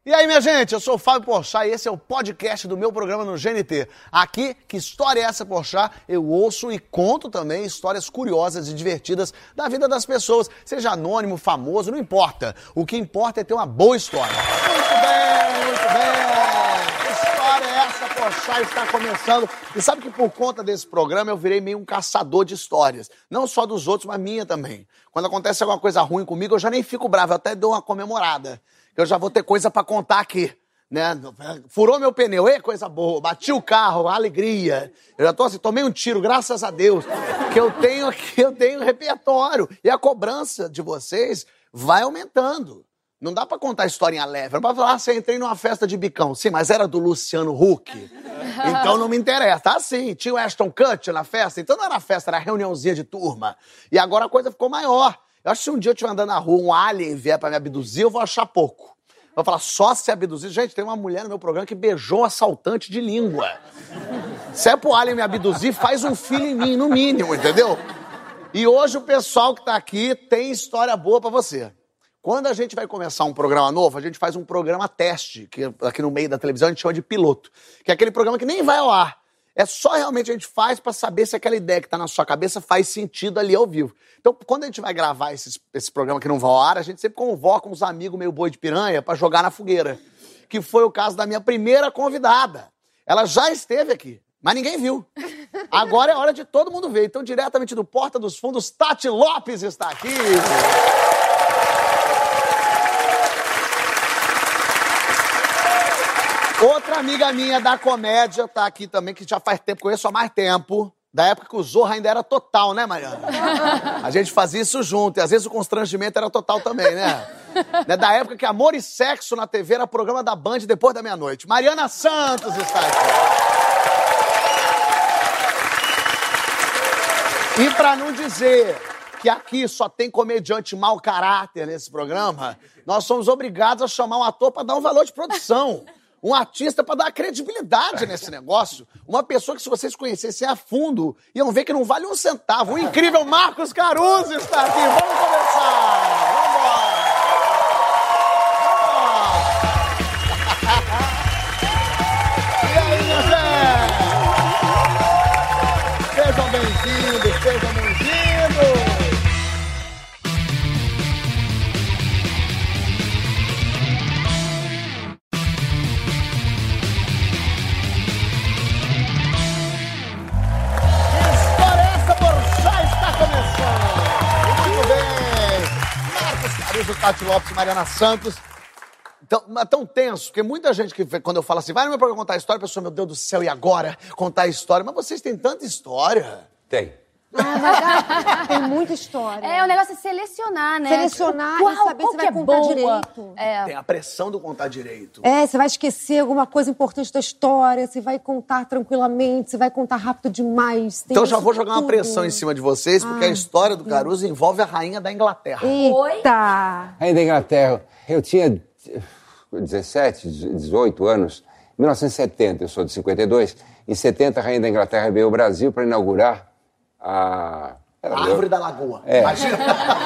E aí, minha gente, eu sou o Fábio Porchat e esse é o podcast do meu programa no GNT. Aqui, Que História é Essa, Porchat? Eu ouço e conto também histórias curiosas e divertidas da vida das pessoas, seja anônimo, famoso, não importa. O que importa é ter uma boa história. Muito bem, muito bem. Que história é essa, Porchat? Está começando. E sabe que por conta desse programa eu virei meio um caçador de histórias. Não só dos outros, mas minha também. Quando acontece alguma coisa ruim comigo, eu já nem fico bravo, eu até dou uma comemorada. Eu já vou ter coisa pra contar aqui, né? Furou meu pneu, coisa boa. Bati o carro, alegria. Eu já tô assim, tomei um tiro, graças a Deus. Que eu tenho repertório. E a cobrança de vocês vai aumentando. Não dá pra contar historinha leve. Não dá pra falar, você entrei numa festa de bicão. Sim, mas era do Luciano Huck. Então não me interessa. Ah, sim, tinha o Ashton Kutcher na festa. Então não era festa, era reuniãozinha de turma. E agora a coisa ficou maior. Eu acho que se um dia eu estiver andando na rua, um alien vier pra me abduzir, eu vou achar pouco. Eu vou falar, só se abduzir. Gente, tem uma mulher no meu programa que beijou um assaltante de língua. Se é pro alien me abduzir, faz um filho em mim, no mínimo, entendeu? E hoje o pessoal que tá aqui tem história boa pra você. Quando a gente vai começar um programa novo, a gente faz um programa teste, que aqui no meio da televisão a gente chama de piloto, que é aquele programa que nem vai ao ar. É só realmente a gente faz pra saber se aquela ideia que tá na sua cabeça faz sentido ali ao vivo. Então, quando a gente vai gravar esse programa que não vai ao ar, a gente sempre convoca uns amigos meio boi de piranha pra jogar na fogueira. Que foi o caso da minha primeira convidada. Ela já esteve aqui, mas ninguém viu. Agora é hora de todo mundo ver. Então, diretamente do Porta dos Fundos, Tati Lopes está aqui. Outra amiga minha da comédia tá aqui também, que já faz tempo, conheço há mais tempo. Da época que o Zorra ainda era total, né, Mariana? A gente fazia isso junto, e às vezes o constrangimento era total também, né? Da época que Amor e Sexo na TV era programa da Band depois da meia-noite. Mariana Santos está aqui. E pra não dizer que aqui só tem comediante mau caráter nesse programa, nós somos obrigados a chamar um ator pra dar um valor de produção. Um artista para dar credibilidade nesse negócio. Uma pessoa que, se vocês conhecessem a fundo, iam ver que não vale um centavo. O incrível Marcos Caruso está aqui. Vamos começar. Vamos embora. E aí, minha gente? Sejam bem-vindos, sejam bem-vindos. Tati Lopes e Mariana Santos. Então, tão tenso, porque muita gente que, quando eu falo assim, vai no meu programa contar a história, a pessoa, meu Deus do céu, e agora? Contar a história. Mas vocês têm tanta história. Tem. Tem muita história. O negócio é selecionar, né? Selecionar e saber se vai contar direito. Tem a pressão do contar direito. Você vai esquecer alguma coisa importante da história, você vai contar tranquilamente, você vai contar rápido demais. Então já vou jogar uma pressão em cima de vocês, porque a história do Caruso envolve a rainha da Inglaterra. Eita! Rainha da Inglaterra. Eu tinha 17, 18 anos. Em 1970, eu sou de 52. Em 70, a Rainha da Inglaterra veio ao Brasil para inaugurar a Árvore da Lagoa. Imagina.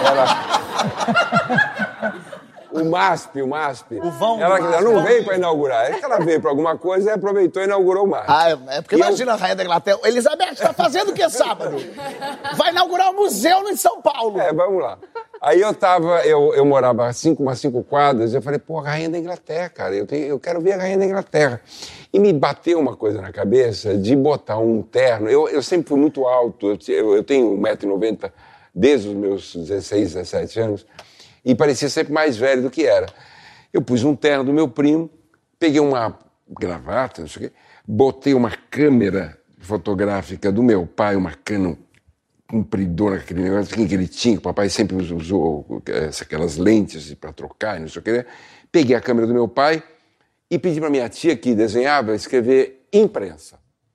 O MASP. O vão ela do MASP. Não veio para inaugurar. É que ela veio para alguma coisa e aproveitou e inaugurou o MASP. É porque imagina a Rainha da Inglaterra. Elizabeth, está fazendo o que sábado? Vai inaugurar um museu em São Paulo. Vamos lá. Aí eu morava umas 5 quadras, eu falei, pô, a Rainha da Inglaterra, cara, eu quero ver a Rainha da Inglaterra. E me bateu uma coisa na cabeça de botar um terno. Eu sempre fui muito alto, eu tenho 1,90 m desde os meus 16, 17 anos, e parecia sempre mais velho do que era. Eu pus um terno do meu primo, peguei uma gravata, não sei o quê, botei uma câmera fotográfica do meu pai, uma Canon compridona, aquele negócio que ele tinha, que o papai sempre usou aquelas lentes para trocar, não sei o que. Peguei a câmera do meu pai e pedi para minha tia, que desenhava, escrever imprensa.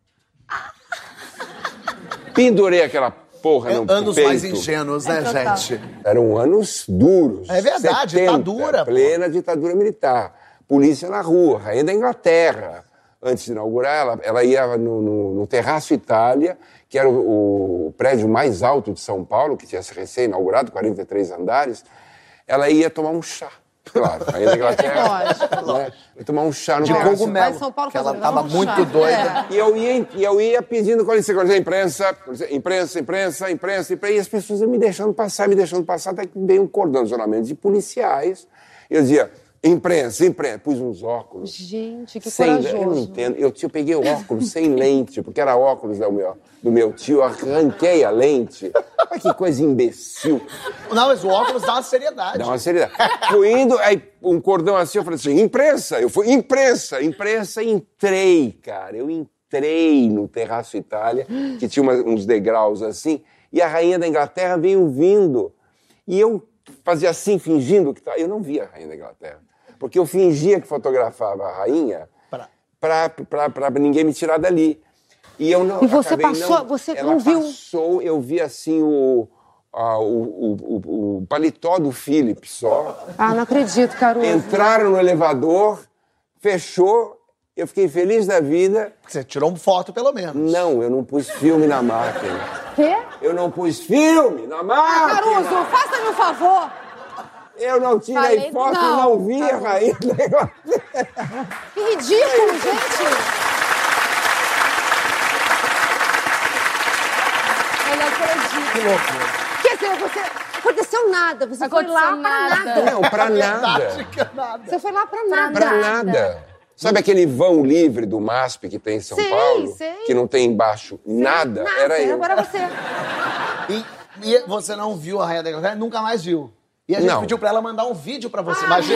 Pendurei aquela porra no anos peito. Mais ingênuos, né, gente? Eram anos duros. É verdade, 70, ditadura. Plena ditadura militar. Polícia na rua, Rainha da Inglaterra. Antes de inaugurar, ela ia no Terraço Itália, que era o prédio mais alto de São Paulo, que tinha sido recém-inaugurado, 43 andares. Ela ia tomar um chá. Claro, a Rainha da Inglaterra. Lógico. Pra tomar um chá no De terraço. cogumelo. Vai em São Paulo que ela fazer tava um muito chá. doida. E eu ia pedindo, quando você dizia imprensa, e as pessoas iam me deixando passar, até que veio um cordonamento de policiais. Eu dizia, imprensa. Pus uns óculos. Gente, que Eu não corajoso. entendo. Eu peguei o óculos sem lente, porque era óculos do meu tio, eu arranquei a lente. Olha que coisa imbecil. Não, mas o óculos dá uma seriedade. Dá uma seriedade. Fui indo, aí um cordão assim, eu falei assim, imprensa. Eu fui, imprensa, entrei, cara. Eu entrei no Terraço Itália, que tinha uns degraus assim, e a rainha da Inglaterra veio vindo. E eu fazia assim, fingindo que estava... Eu não via a rainha da Inglaterra, porque eu fingia que fotografava a rainha para ninguém me tirar dali. E eu não... E você passou, você não viu? Passou, eu vi assim o paletó do Philip só. Ah, não acredito, Caruso. Entraram no elevador, fechou, eu fiquei feliz da vida. Você tirou uma foto, pelo menos. Não, eu não pus filme na máquina. Quê? Eu não pus filme na máquina! Caruso, faça-me um favor. Eu não tirei Falei, foto não, e não vi a rainha da Inglaterra. Que ridículo, gente. Eu não acredito. Que loucura. Quer dizer, você... Aconteceu nada. Você foi lá Aconteceu pra nada. nada. Não, pra nada. Verdade que é nada. Você foi lá pra nada. Pra nada. Sabe aquele vão livre do MASP que tem em São Sei, Paulo? sei. Que não tem embaixo nada? Era eu. Agora você. E você não viu a rainha da Inglaterra? Nunca mais viu. E a gente Não. pediu pra ela mandar um vídeo pra você. Imagina.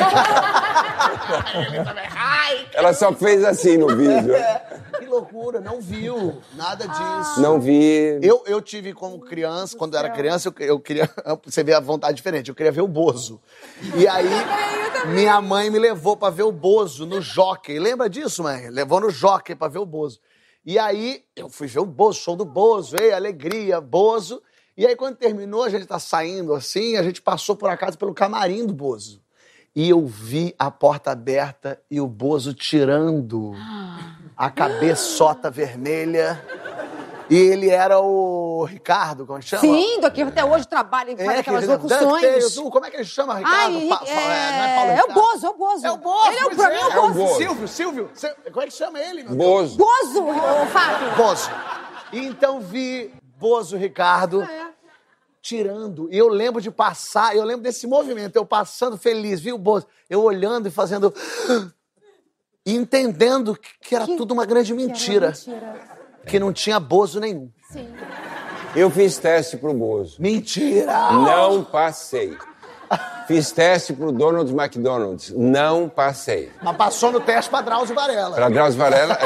Ela só fez assim no vídeo. Que loucura, não viu nada disso. Não vi. Eu tive como criança, quando eu era criança, eu queria... Você vê a vontade diferente, eu queria ver o Bozo. E aí, minha mãe me levou pra ver o Bozo no Jockey. Lembra disso, mãe? Levou no Jockey pra ver o Bozo. E aí, eu fui ver o Bozo, show do Bozo, alegria, Bozo. E aí, quando terminou, a gente tá saindo assim, a gente passou por acaso pelo camarim do Bozo. E eu vi a porta aberta e o Bozo tirando a cabeçota vermelha. E ele era o Ricardo, como chama? Sim, daqui até hoje trabalha e faz aquelas locuções. Como é que ele chama, Ricardo? Ai, Não é Paulo é o Ricardo? Bozo, é o Bozo. É o Bozo, Ele é, pois pra mim é o É o Bozo. Bozo. Silvio. Como é que chama ele, meu Deus? Bozo. Bozo, ô Fábio. Bozo. Então vi Bozo Ricardo tirando. E eu lembro de passar, eu lembro desse movimento, eu passando feliz, vi o Bozo, eu olhando e fazendo... E entendendo que era tudo uma grande mentira. Que não tinha Bozo nenhum. Sim. Eu fiz teste pro Bozo. Mentira! Não passei. Fiz teste pro Donald McDonald's. Não passei. Mas passou no teste pra Drauzio Varela. Pra Drauzio Varela...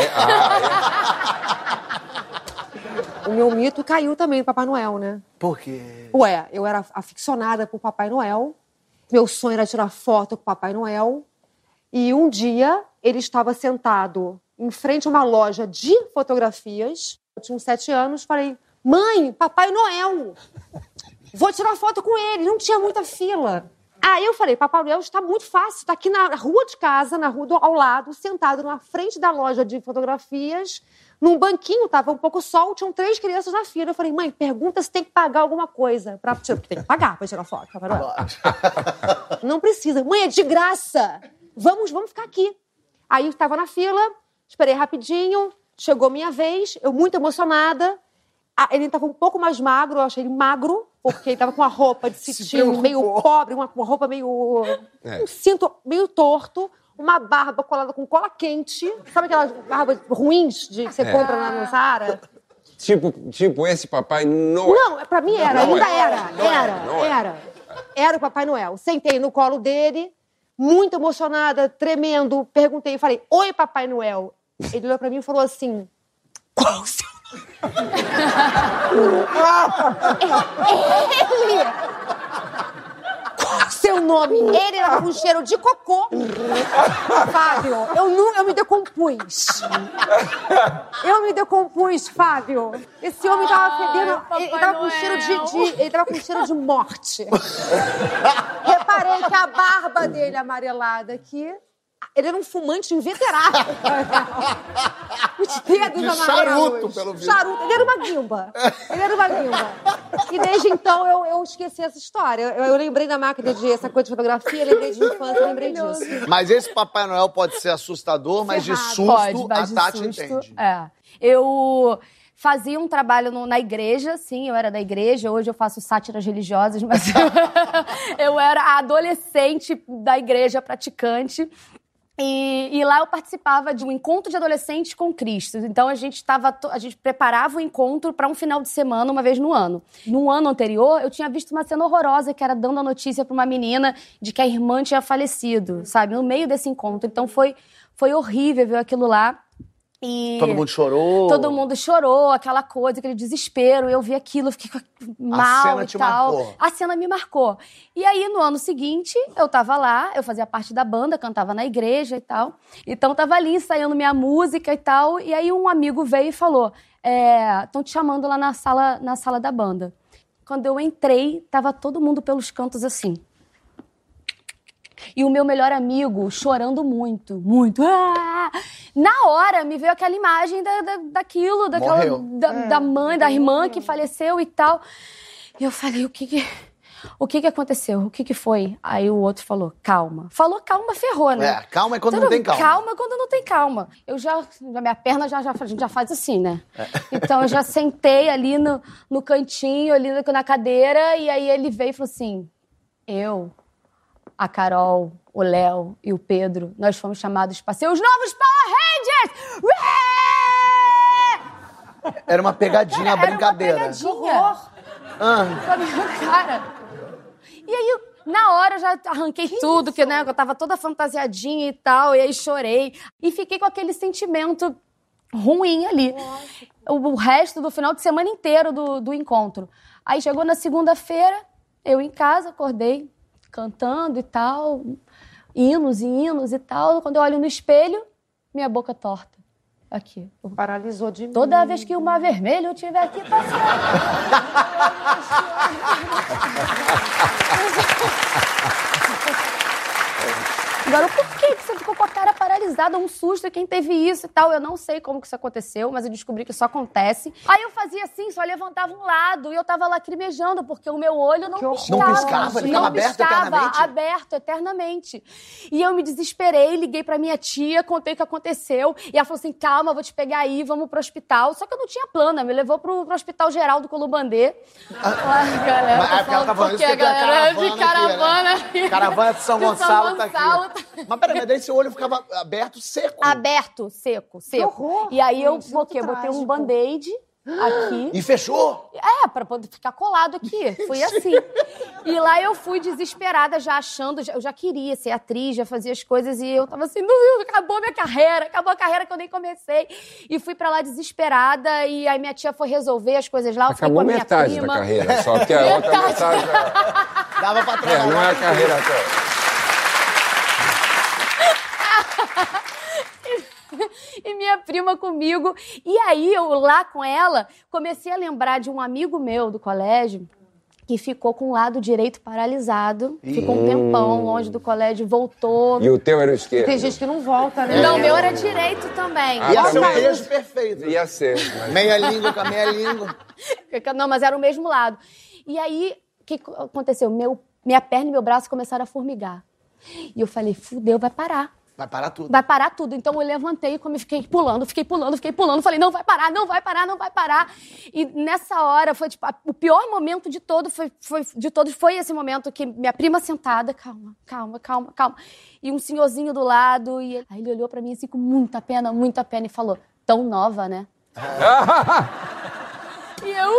O meu mito caiu também do Papai Noel, né? Por quê? Ué, eu era aficionada por Papai Noel. Meu sonho era tirar foto com o Papai Noel. E um dia, ele estava sentado em frente a uma loja de fotografias. Eu tinha uns 7 anos. Falei, mãe, Papai Noel! Vou tirar foto com ele. Não tinha muita fila. Aí eu falei, Papai Noel está muito fácil. Está aqui na rua de casa, na rua ao lado, sentado na frente da loja de fotografias. Num banquinho, tava um pouco sol, tinham 3 crianças na fila. Eu falei, mãe, pergunta se tem que pagar alguma coisa. Porque tem que pagar pra tirar foto, Papai Noel. Não precisa. Mãe, é de graça. Vamos ficar aqui. Aí eu tava na fila, esperei rapidinho, chegou minha vez, eu muito emocionada. Ele tava um pouco mais magro, eu achei ele magro, porque ele tava com uma roupa de cetim meio pobre, uma roupa meio... um cinto meio torto. Uma barba colada com cola quente. Sabe aquelas barbas ruins que você compra no Zara? Tipo esse Papai Noel. Não, pra mim era. Não Ainda é. era. Era o Papai Noel. Sentei no colo dele, muito emocionada, tremendo. Perguntei, falei, oi, Papai Noel. Ele olhou pra mim e falou assim, qual o seu nome? Seu nome, ele era com cheiro de cocô. Fábio, eu me decompus. Fábio. Esse homem tava fedendo, ele tava com cheiro de morte. Reparei que a barba dele amarelada aqui Ele era um fumante inveterado. Os dedos De amarelos. charuto, pelo visto. Charuto. Ele era uma guimba. E desde então eu esqueci essa história. Eu lembrei da máquina de essa coisa de fotografia, lembrei de infância, lembrei disso. Mas esse Papai Noel pode ser assustador, mas de susto mas a de Tati susto, entende. Eu fazia um trabalho na igreja, sim, eu era da igreja. Hoje eu faço sátiras religiosas, mas eu era a adolescente da igreja praticante. E lá eu participava de um encontro de adolescentes com Cristo. Então a gente preparava o encontro para um final de semana, uma vez no ano. No ano anterior, eu tinha visto uma cena horrorosa, que era dando a notícia para uma menina de que a irmã tinha falecido, sabe? No meio desse encontro. Então foi horrível ver aquilo lá. E Todo mundo chorou. Todo mundo chorou, aquela coisa, aquele desespero. Eu vi aquilo, eu fiquei mal cena e te tal. marcou. A cena me marcou. E aí, no ano seguinte, eu tava lá, eu fazia parte da banda, cantava na igreja e tal. Então, tava ali ensaiando minha música e tal. E aí, um amigo veio e falou, estão te chamando lá na sala da banda. Quando eu entrei, tava todo mundo pelos cantos assim. E o meu melhor amigo chorando muito, muito. Ah! Na hora, me veio aquela imagem daquilo, da mãe, da irmã que faleceu e tal. E eu falei, o que aconteceu? O que foi? Aí o outro falou, calma. Falou calma, ferrou, né? Calma é quando não tem calma. Calma é quando não tem calma. Minha perna a gente já faz assim, né? Então eu já sentei ali no cantinho, ali na cadeira, e aí ele veio e falou assim, a Carol, o Léo e o Pedro, nós fomos chamados para ser os novos Power Rangers! Era uma pegadinha, brincadeira. Era uma pegadinha. Com a minha cara. E aí, na hora, eu já arranquei tudo, que né, eu tava toda fantasiadinha e tal, e aí chorei. E fiquei com aquele sentimento ruim ali. O resto do final de semana inteiro do encontro. Aí chegou na segunda-feira, eu em casa, acordei, cantando e tal, hinos e tal. Quando eu olho no espelho, minha boca torta. Aqui. Paralisou de mim. Toda vez que o mar vermelho tiver aqui passando. Agora, por que você ficou com a cara paralisada? Um susto, quem teve isso e tal. Eu não sei como que isso aconteceu, mas eu descobri que isso acontece. Aí eu fazia assim, só levantava um lado e eu tava lacrimejando, porque o meu olho não piscava. Não piscava? Ele ficava aberto eternamente? Aberto eternamente. E eu me desesperei, liguei pra minha tia, contei o que aconteceu. E ela falou assim, calma, vou te pegar aí, vamos pro hospital. Só que eu não tinha plano, me levou pro Hospital Geral do Colubandê. Porque a galera de caravana. Caravana de São Gonçalo tá aqui. Mas peraí, daí seu olho ficava aberto, seco? Aberto, seco. Que horror. E aí eu botei trágico. um band-aid aqui. E fechou? Pra poder ficar colado aqui. Foi assim. E lá eu fui desesperada, já achando, eu já queria ser atriz, já fazia as coisas, e eu tava assim, acabou a carreira que eu nem comecei. E fui pra lá desesperada, e aí minha tia foi resolver as coisas lá, eu fiquei com a minha metade prima. da carreira, só que a outra metade Dava pra trabalhar. não é a carreira toda. E minha prima comigo. E aí, eu lá com ela, comecei a lembrar de um amigo meu do colégio que ficou com o lado direito paralisado. Ficou um tempão longe do colégio, voltou. E o teu era o esquerdo? Tem gente que não volta, né? Não, meu era direito também. Ia ser um beijo perfeito. Ia ser. Mas... Meia língua com a meia língua. Não, mas era o mesmo lado. E aí, o que aconteceu? Minha perna e meu braço começaram a formigar. E eu falei, fudeu, vai parar. Vai parar tudo. Vai parar tudo. Então eu levantei e fiquei pulando. Falei, não vai parar. E nessa hora, foi tipo, o pior momento de todos foi esse momento que minha prima sentada, calma. E um senhorzinho do lado. Aí ele olhou pra mim assim com muita pena e falou, tão nova, né? E eu...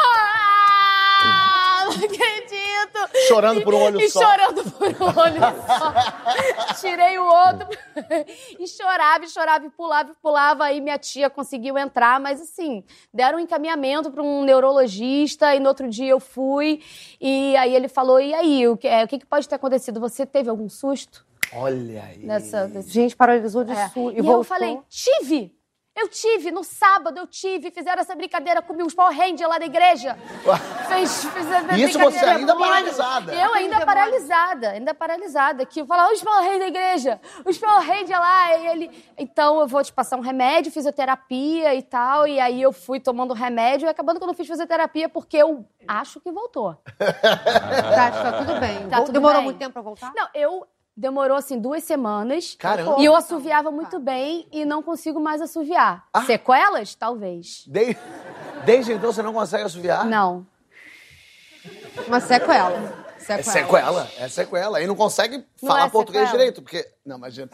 não acredito. Chorando por um olho só. Chorando por um olho só. Tirei o outro. E chorava, e pulava. Aí minha tia conseguiu entrar, mas assim, deram um encaminhamento para um neurologista, e no outro dia eu fui. E aí ele falou, e aí, o que pode ter acontecido? Você teve algum susto? Olha aí. Gente, paralisou de susto. E eu falei, tive. No sábado fizeram essa brincadeira comigo, os Power Rangers lá da igreja. Isso você ainda paralisada. Eu ainda paralisada, que eu falava, os Power Rangers da igreja, os Power Rangers lá, e ele... Então eu vou te passar um remédio, fisioterapia e tal, e aí eu fui tomando remédio, e acabando que eu não fiz fisioterapia, porque eu acho que voltou. Tá tudo bem. Demorou muito tempo pra voltar? Não, demorou, assim, 2 semanas. Caramba. E eu assoviava muito bem e não consigo mais assoviar. Sequelas? Talvez. Desde então você não consegue assoviar? Não. Uma sequela. É sequela. E não consegue falar português direito, porque... Não, imagina.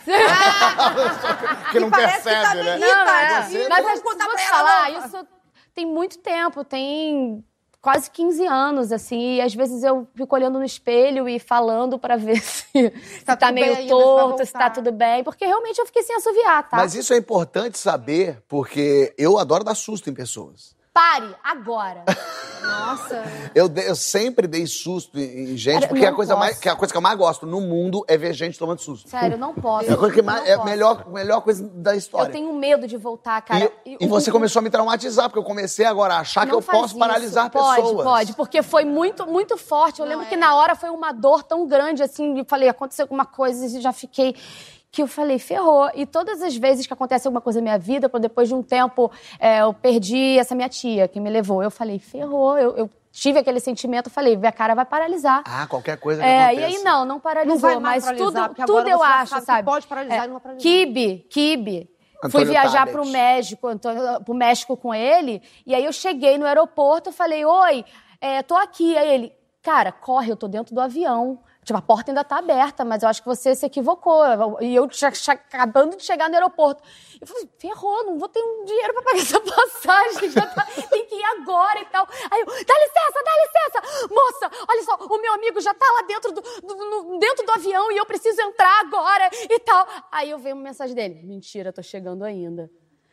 Porque não percebe, né? Mas vou te falar, isso tem muito tempo, tem... quase 15 anos, assim, e às vezes eu fico olhando no espelho e falando pra ver se tá meio torto, se tá tudo bem, porque realmente eu fiquei sem assoviar, tá? Mas isso é importante saber, porque eu adoro dar susto em pessoas. Pare, agora. Nossa. Eu sempre dei susto em gente, porque a coisa que eu mais gosto no mundo é ver gente tomando susto. Sério, eu não posso. É a coisa que é a melhor coisa da história. Eu tenho medo de voltar, cara. E você começou a me traumatizar, porque eu comecei agora a achar que eu posso paralisar pessoas. Pode, porque foi muito, muito forte. Eu lembro que na hora foi uma dor tão grande, assim, e falei, aconteceu alguma coisa e já fiquei... Que eu falei, ferrou. E todas as vezes que acontece alguma coisa na minha vida, depois de um tempo, eu perdi essa minha tia que me levou. Eu falei, ferrou. Eu tive aquele sentimento, falei, minha cara vai paralisar. Qualquer coisa que aconteça. E aí não paralisou. Não vai mais mas paralisar, tudo eu acho, sabe? Pode paralisar e não vai paralisar. Kibe. Fui viajar pro México com ele, e aí eu cheguei no aeroporto, falei, oi, tô aqui. Aí ele, cara, corre, eu tô dentro do avião. Tipo, a porta ainda tá aberta, mas eu acho que você se equivocou. E eu acabando de chegar no aeroporto. Eu falei, ferrou, não vou ter um dinheiro pra pagar essa passagem. Tem que ir agora e tal. Aí eu, dá licença! Moça, olha só, o meu amigo já tá lá dentro do avião e eu preciso entrar agora e tal. Aí eu vejo uma mensagem dele. Mentira, tô chegando ainda.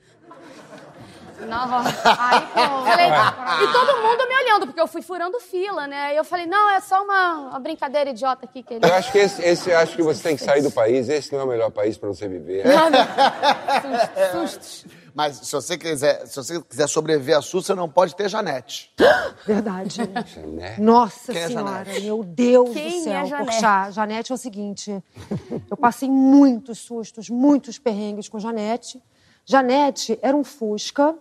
E todo mundo me olhando, porque eu fui furando fila, né? E eu falei, não, é só uma brincadeira idiota aqui que ele... Eu acho que acho que você tem que sair do país. Esse não é o melhor país pra você viver. Sustos. Mas se você quiser sobreviver a susto, você não pode ter Janete. Verdade. Janete? Nossa Quem é Senhora, Janete? meu Deus Quem do céu. é Janete? Porchat, Janete é o seguinte, eu passei muitos sustos, muitos perrengues com Janete. Janete era um Fusca,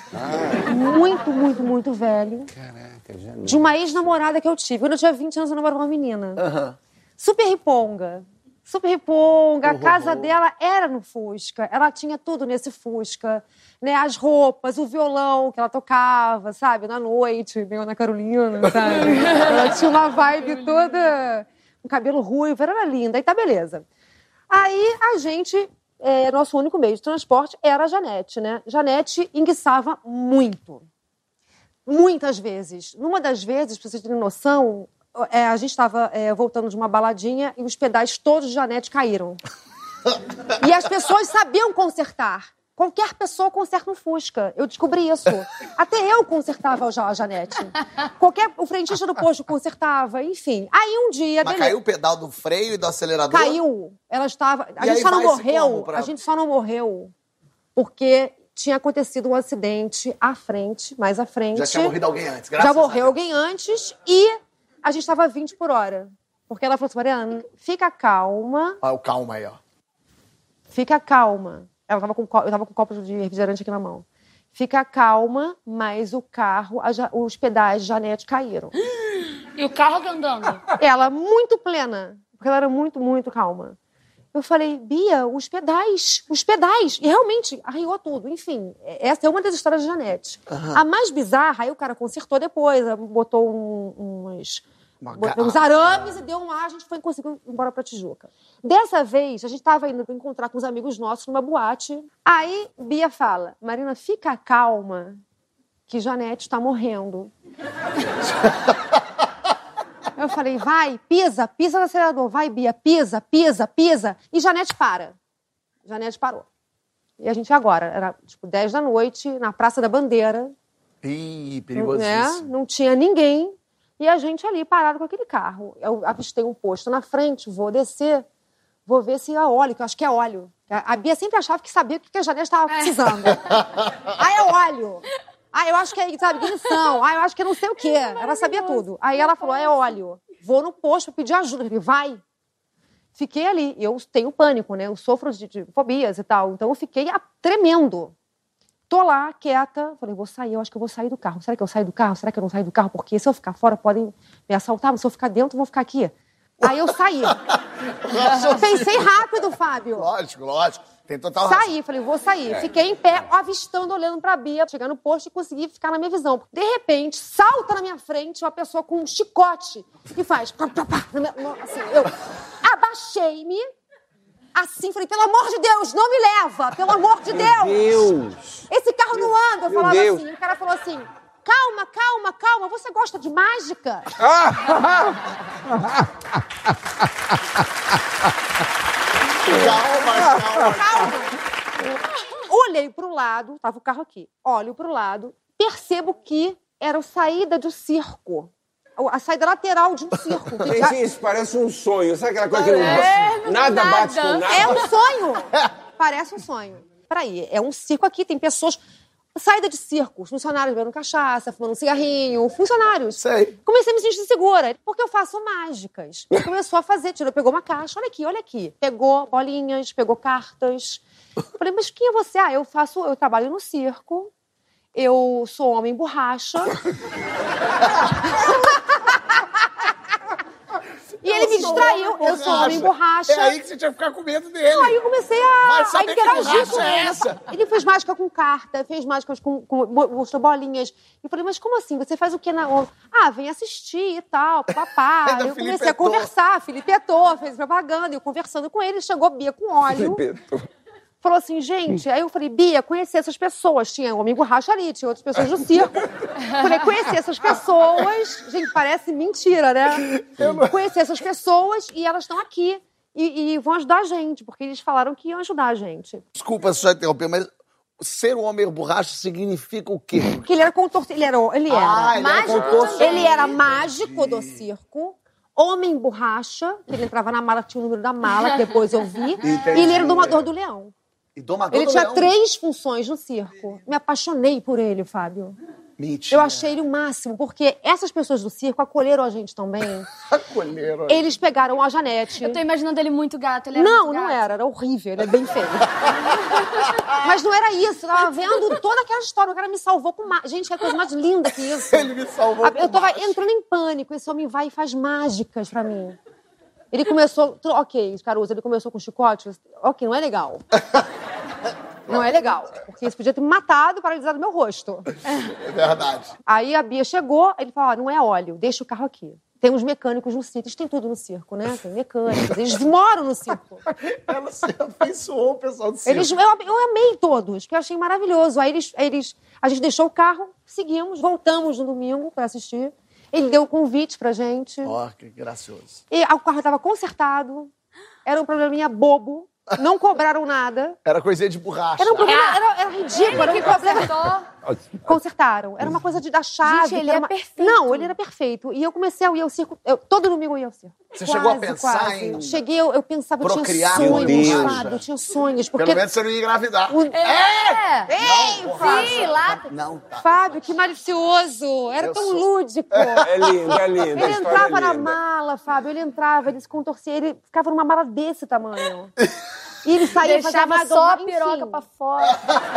muito velho. Caraca, Janete. De uma ex-namorada que eu tive. Quando eu tinha 20 anos, eu namorava uma menina. Super riponga, a casa dela era no Fusca. Ela tinha tudo nesse Fusca, né? As roupas, o violão que ela tocava, sabe? Na noite, meio Ana Carolina, sabe? Ela tinha uma vibe toda... Um cabelo ruivo, era linda. Aí tá, beleza. Aí a gente... nosso único meio de transporte era a Janete, né? Janete enguiçava muito. Muitas vezes. Numa das vezes, pra vocês terem noção, a gente estava voltando de uma baladinha e os pedais todos de Janete caíram. E as pessoas sabiam consertar. Qualquer pessoa conserta um Fusca. Eu descobri isso. Até eu consertava a Janete. O frentista do posto consertava, enfim. Aí um dia... Mas caiu o pedal do freio e do acelerador? Caiu. Ela estava... A gente só não morreu porque tinha acontecido um acidente mais à frente. Já tinha morrido alguém antes, graças a Deus. Já morreu alguém antes e a gente estava a 20 por hora. Porque ela falou assim, Mariana, fica calma. Olha o calma aí, ó. Fica calma. Eu tava com um copo de refrigerante aqui na mão. Fica calma, mas o carro, os pedais de Janete caíram. E o carro andando? Ela muito plena, porque ela era muito calma. Eu falei, Bia, os pedais. E realmente, arriou tudo. Enfim, essa é uma das histórias de Janete. A mais bizarra, aí o cara consertou depois, botou uns arames e deu um ar, a gente conseguiu ir embora pra Tijuca. Dessa vez, a gente estava indo encontrar com uns amigos nossos numa boate. Aí, Bia fala, Marina, fica calma, que Janete está morrendo. Eu falei, vai, pisa no acelerador, vai, Bia, pisa. E Janete para. Janete parou. E a gente agora, era tipo 10 da noite, na Praça da Bandeira. Ih, perigosíssimo. Não tinha ninguém. E a gente ali parado com aquele carro. Eu avistei um posto na frente, vou descer. vou ver se é óleo, que eu acho que é óleo. A Bia sempre achava que sabia o que a Janete estava precisando. É óleo. Eu acho que é, sabe, ignição. Eu acho que é não sei o quê. Ela sabia tudo. Aí ela falou, é óleo. Vou no posto pra pedir ajuda. Eu falei, vai. Fiquei ali. Eu tenho pânico, né? Eu sofro de fobias e tal. Então eu fiquei tremendo. Tô lá, quieta. Falei, vou sair. Eu acho que eu vou sair do carro. Será que eu saio do carro? Será que eu não saio do carro? Porque se eu ficar fora, podem me assaltar. Mas se eu ficar dentro, vou ficar aqui. Aí eu saí. Pensei rápido, Fábio. Lógico. Tem total razão. Saí, falei, vou sair. Fiquei em pé, avistando, olhando pra Bia, chegar no posto e consegui ficar na minha visão. De repente, salta na minha frente uma pessoa com um chicote e faz... Assim, eu abaixei-me, assim, falei, pelo amor de Deus, não me leva, pelo amor de Deus. Deus! Esse carro não anda, eu Meu falava Deus. assim. O cara falou assim, calma, você gosta de mágica? Calma. Olhei pro lado, tava o carro aqui. Olho pro lado, percebo que era a saída do circo. A saída lateral de um circo. Gente, isso parece um sonho. Sabe aquela coisa que nada bate com nada? É um sonho. Parece um sonho. Peraí, é um circo aqui, tem pessoas... Saída de circo, os funcionários bebendo cachaça, fumando um cigarrinho, funcionários. Sei. Comecei a me sentir segura, porque eu faço mágicas. Começou a fazer, pegou uma caixa, olha aqui. Pegou bolinhas, pegou cartas. Falei, mas quem é você? Eu trabalho no circo, eu sou homem borracha. E ele me distraiu, eu sou homem borracha. É aí que você tinha que ficar com medo dele. Aí eu comecei a interagir com é ele. essa? Ele fez mágica com carta, fez mágicas mostrou bolinhas. E falei, mas como assim? Você faz o quê na... vem assistir e tal, papá. Eu comecei a conversar, Filipetou, fez propaganda. Eu conversando com ele, chegou Bia com óleo. Falou assim, gente... Aí eu falei, Bia, conhecer essas pessoas. Tinha um amigo borracha ali, tinha outras pessoas do circo. Falei, conhecer essas pessoas... Gente, parece mentira, né? Conhecer essas pessoas e elas estão aqui. E vão ajudar a gente, porque eles falaram que iam ajudar a gente. Desculpa só interromper, mas ser um homem borracha significa o quê? Porque ele era contorcionista. Ele era mágico do circo. Homem borracha, que ele entrava na mala, tinha o número da mala, que depois eu vi. Entendi. E ele era domador do leão. E domador Ele do tinha leão? 3 funções no circo. Me apaixonei por ele, Fábio. Mentira. Eu achei ele o máximo, porque essas pessoas do circo acolheram a gente também. Acolheram. Eles pegaram a Janete. Eu tô imaginando ele muito gato. Ele era muito gato. Não era horrível, ele é bem feio. Mas não era isso, eu tava vendo toda aquela história. O cara me salvou com gente, que é coisa mais linda que isso. Ele me salvou Eu tava com entrando em pânico, esse homem vai e faz mágicas pra mim. Ele começou, ok, Caruso, ele começou com chicote, ok, não é legal. Não é legal, porque isso podia ter me matado, paralisado meu rosto. É verdade. Aí a Bia chegou, ele falou, não é óleo, deixa o carro aqui. Tem uns mecânicos no circo, eles têm tudo no circo, né? Tem mecânicos, eles moram no circo. Ela se afeiçoou o pessoal do circo. Eu amei todos, porque eu achei maravilhoso. Aí a gente deixou o carro, seguimos, voltamos no domingo pra assistir. Ele deu um convite pra gente. Ó, que gracioso. E o carro estava consertado, era um probleminha bobo, não cobraram nada. Era coisinha de borracha. Era um problema, era ridículo, era um problema... Consertaram. Era uma coisa da chave. Gente, ele era perfeito. Não, ele era perfeito. E eu comecei a ir ao circo, todo domingo eu ia ao circo. Você chegou a pensar em Cheguei, eu pensava, eu tinha procriar? sonhos, Meu Deus. Fábio, eu tinha sonhos. Porque... Pelo menos você não ia engravidar. Ei, Fábio! Sim, lá. Não, tá. Fábio, que malicioso. Era tão lúdico. É lindo, é lindo. Ele a história entrava é na linda. mala, Fábio, ele entrava, ele se contorcia, ele ficava numa mala desse tamanho. E ele saía, fazia Deixava só a enfim. piroca pra fora.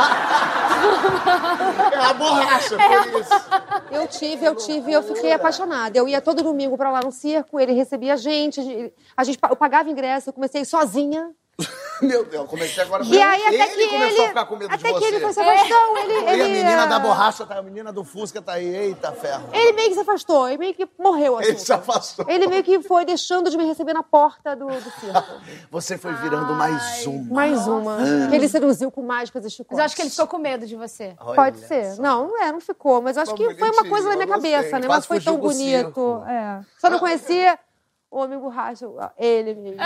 É a borracha, por isso. Eu fiquei apaixonada. Eu ia todo domingo pra lá no circo, ele recebia a gente, eu pagava ingresso, eu comecei sozinha. Meu Deus, eu comecei agora... E aí até que ele começou ele... a ficar com medo de Até você. que ele foi se afastando, E a menina da borracha tá, a menina do Fusca tá aí, eita ferro. Ele meio que se afastou, ele meio que morreu, assim. Ele se afastou. Ele meio que foi deixando de me receber na porta do circo. Você foi virando mais uma. Mais uma. Que ele seduziu com mágicas e chicotes. Mas eu acho que ele ficou com medo de você. Olha Pode ser. só. Não ficou. Mas eu acho que foi uma coisa na minha bonitinho, eu cabeça, gostei. né? Quase Mas foi tão fugiu do bonito. circo. É. Só não conhecia o homem borracha, ele mesmo.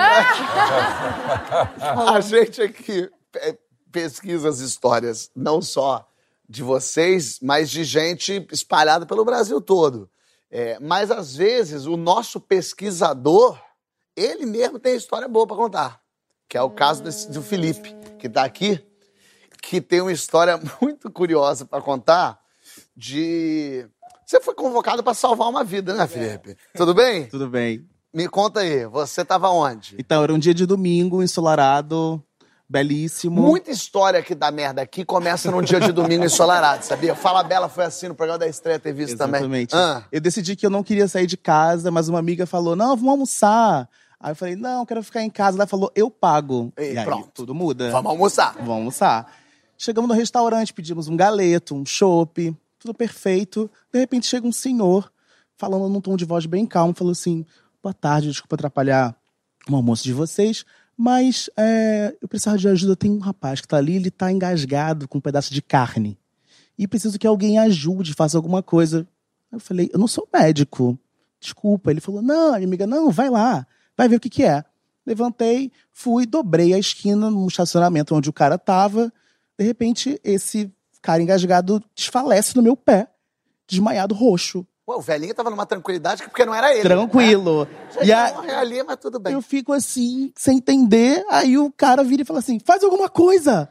A gente aqui pesquisa as histórias, não só de vocês, mas de gente espalhada pelo Brasil todo. Mas, às vezes, o nosso pesquisador, ele mesmo tem história boa pra contar. que é o caso do Felipe, que tá aqui, que tem uma história muito curiosa para contar de... Você foi convocado para salvar uma vida, né, Felipe? Tudo bem? Tudo bem. Me conta aí, você tava onde? Então, era um dia de domingo, ensolarado, belíssimo. Muita história que dá merda aqui começa num dia de domingo ensolarado, sabia? Fala Bela foi assim no programa da estreia, ter visto Exatamente. também. Eu decidi que eu não queria sair de casa, mas uma amiga falou, não, vamos almoçar. Aí eu falei, não, quero ficar em casa. Ela falou, eu pago. E aí, pronto. tudo muda. Vamos almoçar. Vamos almoçar. Chegamos no restaurante, pedimos um galeto, um chopp, tudo perfeito. De repente chega um senhor, falando num tom de voz bem calmo, falou assim, boa tarde, desculpa atrapalhar o almoço de vocês, mas eu precisava de ajuda. Tem um rapaz que tá ali, ele tá engasgado com um pedaço de carne. E preciso que alguém ajude, faça alguma coisa. Eu falei, eu não sou médico, desculpa. Ele falou, não, minha amiga, não, vai lá, vai ver o que é. Levantei, fui, dobrei a esquina no estacionamento onde o cara tava. De repente, esse cara engasgado desfalece no meu pé, desmaiado, roxo. Pô, o velhinho tava numa tranquilidade porque não era ele. Tranquilo. Né? E aí, morre ali, mas tudo bem. eu fico assim, sem entender. Aí o cara vira e fala assim, faz alguma coisa.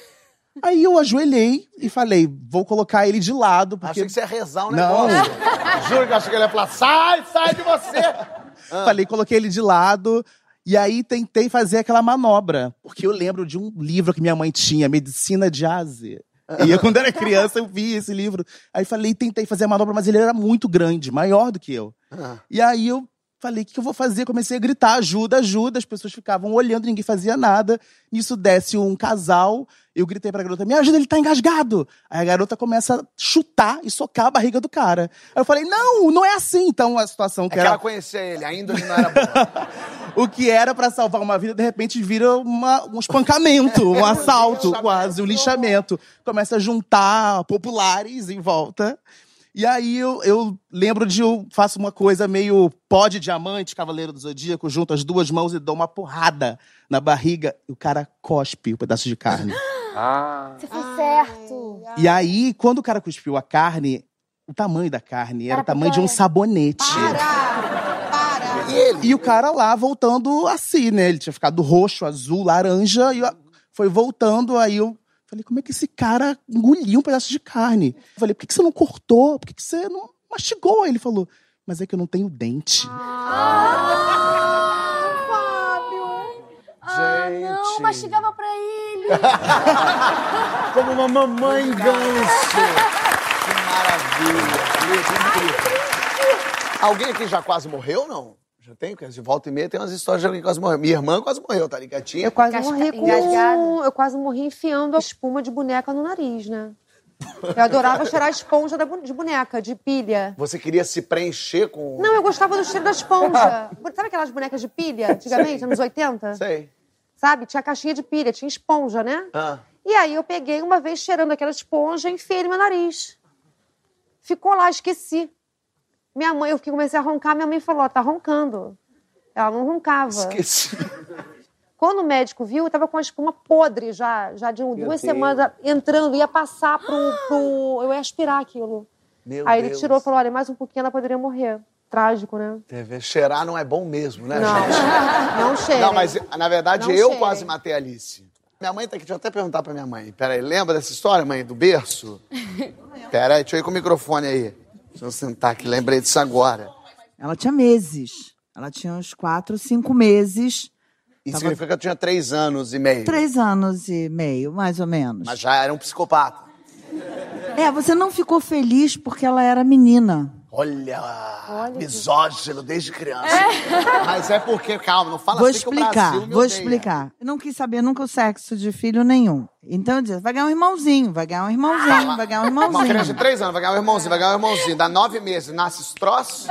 Aí eu ajoelhei e falei, vou colocar ele de lado. Porque... Achei que você ia rezar um Não. negócio. Juro que eu achei que ele ia falar, sai de você. Falei, coloquei ele de lado. E aí tentei fazer aquela manobra. Porque eu lembro de um livro que minha mãe tinha, Medicina de Ásia. E eu, quando era criança, eu vi esse livro. Aí falei, tentei fazer a manobra, mas ele era muito grande, maior do que eu. E aí eu falei, o que eu vou fazer? Comecei a gritar, ajuda, ajuda. As pessoas ficavam olhando, ninguém fazia nada. Nisso desce um casal. Eu gritei pra garota, me ajuda, ele tá engasgado. Aí a garota começa a chutar e socar a barriga do cara. Aí eu falei, não é assim. Então a situação que É que era... ela conhecia ele, a índole não era boa. O que era pra salvar uma vida, de repente vira um espancamento, um assalto quase, um lixamento. Começa a juntar populares em volta. E aí eu lembro eu faço uma coisa meio pó de diamante, Cavaleiro do Zodíaco, junto as duas mãos e dou uma porrada na barriga. E o cara cospe o pedaço de carne. Você fez certo. E aí, quando o cara cuspiu a carne, o tamanho da carne era o tamanho de um sabonete. E o cara lá voltando assim, né? Ele tinha ficado roxo, azul, laranja, e foi voltando, aí eu falei, como é que esse cara engoliu um pedaço de carne? Eu falei, por que você não cortou? Por que você não mastigou? Aí ele falou, mas é que eu não tenho dente. Gente. Não, mastigava pra ele. Como uma mamãe ganso. Que maravilha. Alguém aqui já quase morreu, não? Já tem? Porque de volta e meia tem umas histórias de alguém que quase morreu. Minha irmã quase morreu, tá ligadinha? Eu quase morri Engasgada. Eu quase morri enfiando a espuma de boneca no nariz, né? Eu adorava cheirar a esponja de boneca, de pilha. Você queria se preencher com... Não, eu gostava do cheiro da esponja. Sabe aquelas bonecas de pilha, antigamente, anos 80? Sei. Sabe? Tinha caixinha de pilha, tinha esponja, né? E aí eu peguei uma vez cheirando aquela esponja e enfiei no meu nariz. Ficou lá, esqueci. Minha mãe, eu comecei a roncar, minha mãe falou, tá roncando. Ela não roncava. Esqueci. Quando o médico viu, eu tava com a espuma podre já de duas semanas entrando, ia passar pro... Eu ia aspirar aquilo. Aí ele tirou e falou, olha, mais um pouquinho ela poderia morrer. Trágico, né? Cheirar não é bom mesmo, né, Não, gente? não cheira. Não, mas na verdade Não eu cheirem. quase matei a Alice. Minha mãe tá aqui, deixa eu até perguntar pra minha mãe. Peraí, lembra dessa história, mãe, do berço? Peraí, deixa eu ir com o microfone aí. Deixa eu sentar aqui, lembrei disso agora. Ela tinha meses. Ela tinha uns 4, 5 meses. Isso significa que eu tinha 3 anos e meio. 3 anos e meio, mais ou menos. Mas já era um psicopata. Você não ficou feliz porque ela era menina. Olha, misógino desde criança. Mas é porque, calma, não fala Vou assim que o Brasil me vou odeia. explicar. Eu não quis saber nunca o sexo de filho nenhum. Então eu disse, vai ganhar um irmãozinho, vai ganhar um irmãozinho, vai ganhar um Uma criança irmãozinho. de 3 anos, vai ganhar um irmãozinho, vai ganhar um irmãozinho. Dá 9 meses, nasce os troços.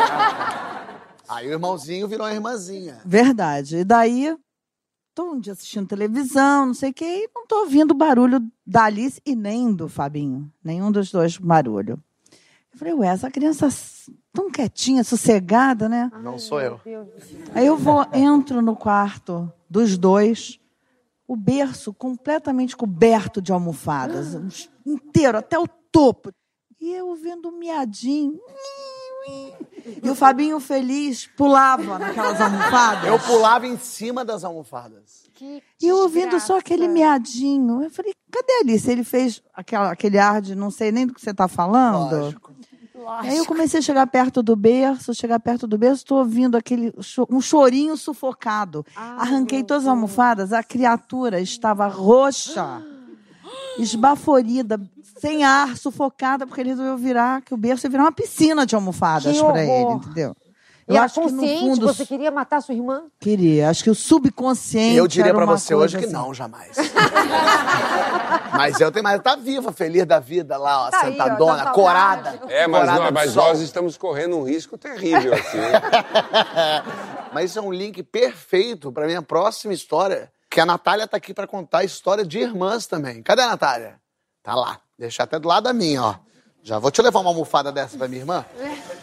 Aí o irmãozinho virou uma irmãzinha. Verdade. E daí, tô um dia assistindo televisão, não sei o quê, e não tô ouvindo o barulho da Alice e nem do Fabinho. Nenhum dos dois barulho. Eu falei, essa criança tão quietinha, sossegada, né? Não sou eu. Aí entro no quarto dos dois, o berço completamente coberto de almofadas, inteiro, até o topo. E eu vendo um miadinho. E o Fabinho feliz pulava naquelas almofadas. Eu pulava em cima das almofadas. E eu ouvindo só aquele miadinho. Eu falei, cadê a Alice? Ele fez aquele ar de não sei nem do que você está falando. Lógico. Aí eu comecei a chegar perto do berço, estou ouvindo um chorinho sufocado. Arranquei todas as almofadas, a criatura estava roxa, esbaforida, sem ar, sufocada, porque ele resolveu que o berço ia virar uma piscina de almofadas para ele, entendeu? E era consciente, você queria matar sua irmã? Queria. Acho que o subconsciente. Eu diria pra você hoje assim. que não, jamais. Mas tá viva, feliz da vida lá, ó, sentadona, tá corada. Mas nós estamos correndo um risco terrível aqui. Mas isso é um link perfeito pra minha próxima história, que a Natália tá aqui pra contar a história de irmãs também. Cadê a Natália? Tá lá. Deixa até do lado da minha, ó. Já vou te levar uma almofada dessa pra minha irmã.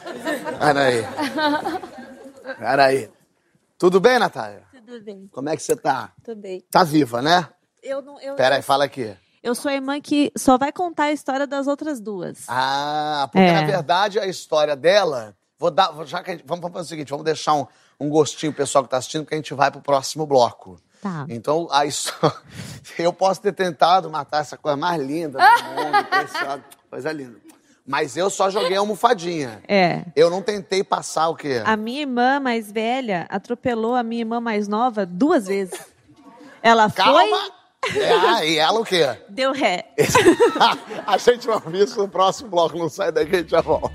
Peraí. Tudo bem, Natália? Tudo bem. Como é que você tá? Tudo bem. Tá viva, né? Peraí, fala aqui. Eu sou a irmã que só vai contar a história das outras duas. Ah, porque na verdade a história dela... Vamos fazer o seguinte, vamos deixar um gostinho pro pessoal que tá assistindo, porque a gente vai pro próximo bloco. Tá. Então, eu posso ter tentado matar essa coisa mais linda do mundo, preciosa, coisa linda. Mas eu só joguei a almofadinha. Eu não tentei passar o quê? A minha irmã mais velha atropelou a minha irmã mais nova 2 vezes. Ela Calma! E ela o quê? Deu ré. A gente vai ouvir isso no próximo bloco. Não sai daí que a gente já volta.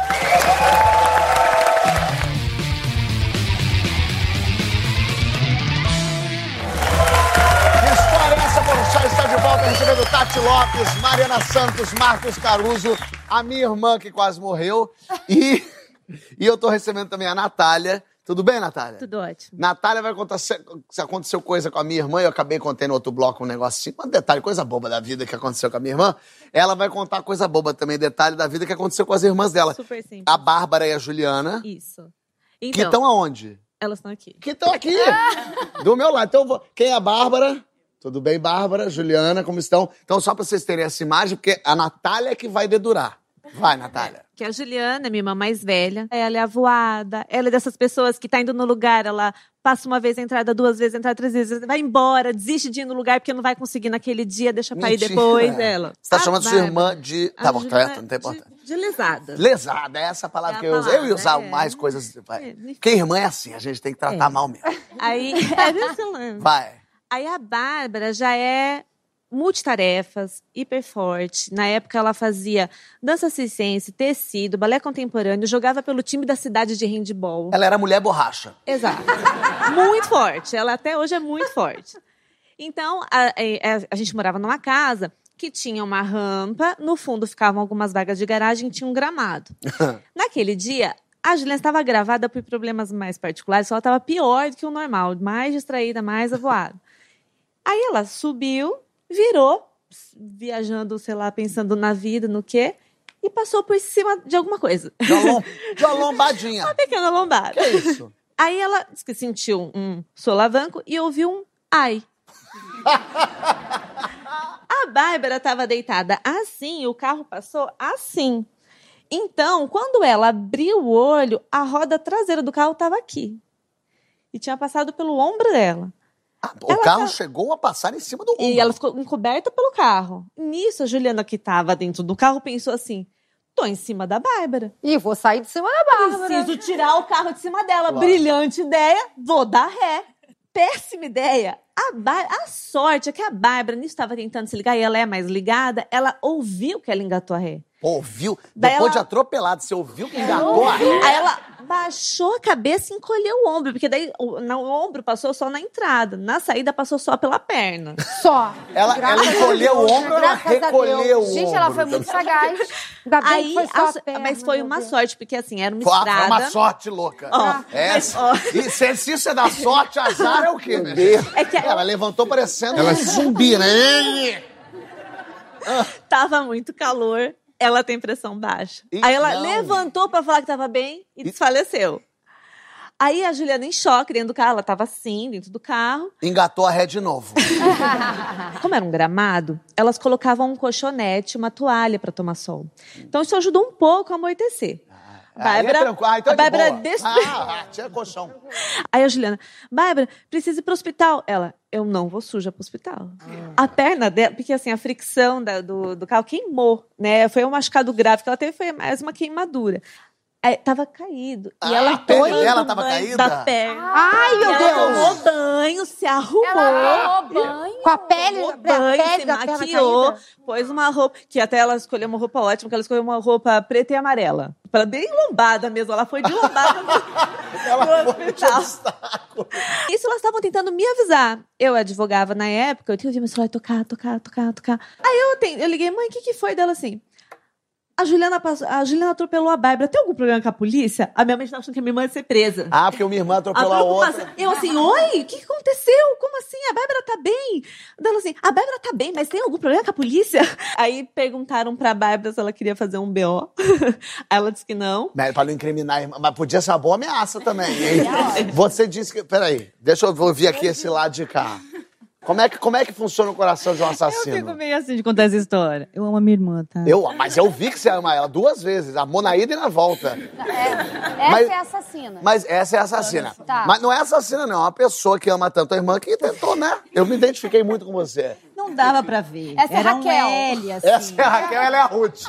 Está de volta recebendo Tati Lopes, Mariana Santos, Marcos Caruso, a minha irmã que quase morreu. E eu tô recebendo também a Natália. Tudo bem, Natália? Tudo ótimo. Natália vai contar se aconteceu coisa com a minha irmã. Eu acabei contando no outro bloco um negócio assim. Um detalhe, coisa boba da vida que aconteceu com a minha irmã. Ela vai contar coisa boba também, detalhe da vida que aconteceu com as irmãs dela. Super simples. A Bárbara e a Juliana. Isso. Então, que estão aonde? Elas estão aqui. Que estão aqui! Do meu lado. Então, quem é a Bárbara? Tudo bem, Bárbara? Juliana, como estão? Então, só pra vocês terem essa imagem, porque a Natália é que vai dedurar. Vai, Natália. Que a Juliana, minha irmã mais velha, ela é avoada, ela é dessas pessoas que tá indo no lugar, ela passa uma vez a entrada, 2 vezes a entrada, 3 vezes, vai embora, desiste de ir no lugar porque não vai conseguir naquele dia, deixa pra ir depois, ela. Você tá chamando sua irmã de... Tá bom, correto, não tem importância. De lesada. Lesada, é essa a palavra que eu uso. Eu ia usar mais coisas... Porque irmã é assim, a gente tem que tratar mal mesmo. Aí, é isso mesmo. Vai. Aí a Bárbara já é multitarefas, hiper forte. Na época ela fazia dança circense, tecido, balé contemporâneo, jogava pelo time da cidade de handball. Ela era mulher borracha. Exato. Muito forte. Ela até hoje é muito forte. Então, a gente morava numa casa que tinha uma rampa, no fundo ficavam algumas vagas de garagem e tinha um gramado. Naquele dia, a Juliana estava gravada por problemas mais particulares, ela estava pior do que o normal, mais distraída, mais avoada. Aí ela subiu, virou, viajando, sei lá, pensando na vida, no quê, e passou por cima de alguma coisa. De uma lombadinha. Uma pequena lombada. Que é isso? Aí ela disse que sentiu um solavanco e ouviu um ai. A Bárbara estava deitada assim, o carro passou assim. Então, quando ela abriu o olho, a roda traseira do carro estava aqui. E tinha passado pelo ombro dela. O carro chegou a passar em cima do ombro. E ela ficou encoberta pelo carro. Nisso, a Juliana, que estava dentro do carro, pensou assim, tô em cima da Bárbara. E vou sair de cima da Bárbara. Preciso tirar o carro de cima dela. Claro. Brilhante ideia, vou dar ré. Péssima ideia. A sorte é que a Bárbara nisso estava tentando se ligar, e ela é mais ligada, ela ouviu que ela engatou a ré. Ouviu? Depois de atropelado, você ouviu que engatou a ré? Aí ela baixou a cabeça e encolheu o ombro, porque daí o ombro passou só na entrada, na saída passou só pela perna. Só. Ela encolheu o ombro, ela recolheu o ombro. Gente, ela foi muito sagaz. Ainda bem aí, que foi só a perna, mas foi uma sorte, porque assim, era uma Foi estrada. uma sorte louca. E se isso é da sorte, azar é o quê, meu Deus? É que ela levantou parecendo um zumbi, né? Tava muito calor. Ela tem pressão baixa. Aí ela levantou pra falar que tava bem e desfaleceu. Aí a Juliana em choque dentro do carro, ela tava assim, dentro do carro. Engatou a ré de novo. Como era um gramado, elas colocavam um colchonete, uma toalha pra tomar sol. Então isso ajudou um pouco a amortecer. Bárbara, então a Bárbara é de boa. destruiu. Tinha colchão. Aí a Juliana, Bárbara, precisa ir pro hospital. Ela, eu não vou suja pro hospital. A perna dela, porque assim, a fricção do carro queimou, né? Foi um machucado grave que ela teve, foi mais uma queimadura. Aí, tava caído. E ela a pele tomando dela tava banho caída? da perna. Ai, meu Ela Deus! tomou banho, se arrumou. Ela tomou banho. Com a pele, Tomou a banho, pele se da perna maquiou, caída. pôs uma roupa, que até ela escolheu uma roupa ótima, que ela escolheu uma roupa preta e amarela. Ela bem lombada mesmo, ela foi de lombada no hospital. Isso elas estavam tentando me avisar. Eu advogava na época, eu tinha ouvido meu celular tocar. Aí eu liguei, mãe, o que foi dela assim? A Juliana atropelou a Bárbara. Tem algum problema com a polícia? A minha mãe estava achando que a minha irmã ia ser presa. Porque minha irmã atropelou a outra. Eu assim, oi? O que aconteceu? Como assim? A Bárbara tá bem? Ela assim, a Bárbara tá bem, mas tem algum problema com a polícia? Aí perguntaram pra Bárbara se ela queria fazer um BO. Aí ela disse que não. Pra não incriminar a irmã. Mas podia ser uma boa ameaça também, hein? Você disse que... Peraí, deixa eu ouvir aqui esse lado de cá. Como é que funciona o coração de um assassino? Eu fico meio assim de contar essa história. Eu amo a minha irmã, tá? Mas eu vi que você ama ela 2 vezes. Amou na ida e na volta. Essa é a assassina. Mas essa é a assassina. Tá. Mas não é assassina, não. É uma pessoa que ama tanto a irmã que tentou, né? Eu me identifiquei muito com você. Não dava pra ver. Essa é Era Raquel. um L, assim. Essa é a Raquel, ela é a Ruth.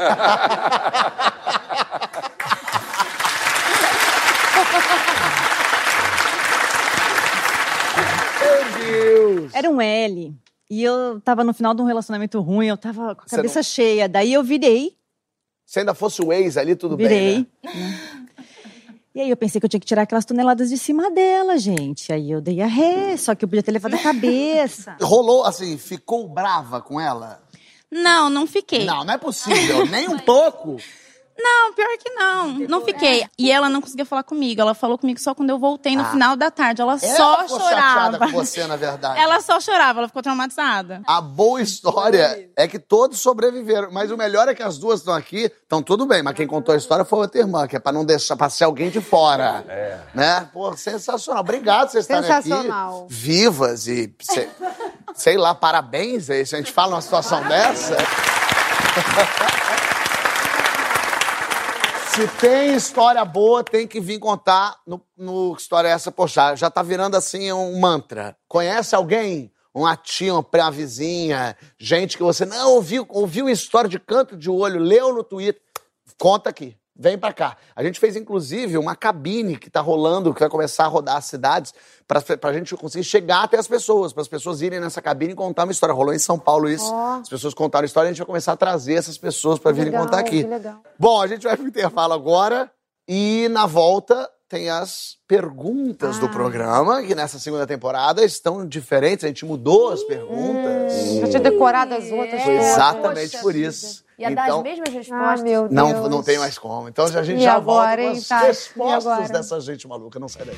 Meu Deus. Era um L. E eu tava no final de um relacionamento ruim, eu tava com a cabeça cheia. Daí eu virei. Se ainda fosse o ex ali, tudo Virei. bem, né? E aí eu pensei que eu tinha que tirar aquelas toneladas de cima dela, gente. Aí eu dei a ré, só que eu podia ter levado a cabeça. Rolou, assim, ficou brava com ela? Não, não fiquei. Não é possível, nem um pouco. Não, pior que não. Não fiquei. E ela não conseguia falar comigo. Ela falou comigo só quando eu voltei no final da tarde. Ela só ficou chateada chorava. com você, na verdade. Ela só chorava, ela ficou traumatizada. A boa história é que todos sobreviveram. Mas o melhor é que as duas estão aqui, estão tudo bem. Mas quem contou a história foi a outra irmã, que é pra não deixar passar alguém de fora. Né? Pô, sensacional. Obrigado por vocês estarem aqui. Sensacional. Vivas e, sei lá, parabéns aí, se a gente fala numa situação dessa. Se tem história boa, tem que vir contar no História Essa Poxa. Já tá virando assim um mantra. Conhece alguém? Uma tia, uma vizinha, gente que você não ouviu história de canto de olho, leu no Twitter. Conta aqui. Vem pra cá. A gente fez, inclusive, uma cabine que tá rolando, que vai começar a rodar as cidades, pra gente conseguir chegar até as pessoas, para as pessoas irem nessa cabine e contar uma história. Rolou em São Paulo isso. As pessoas contaram a história e a gente vai começar a trazer essas pessoas pra virem contar aqui. Que legal. Bom, a gente vai pro intervalo agora e na volta tem as perguntas do programa, que nessa segunda temporada estão diferentes. A gente mudou as perguntas. Eu tinha decorado as outras. Foi todas. exatamente Poxa por vida. isso. Ia dar as mesmas respostas. Ah, meu Deus. Não tem mais como. Então a gente E já agora, volta com hein, as Tati? E respostas agora? dessa gente maluca. Não sai daí.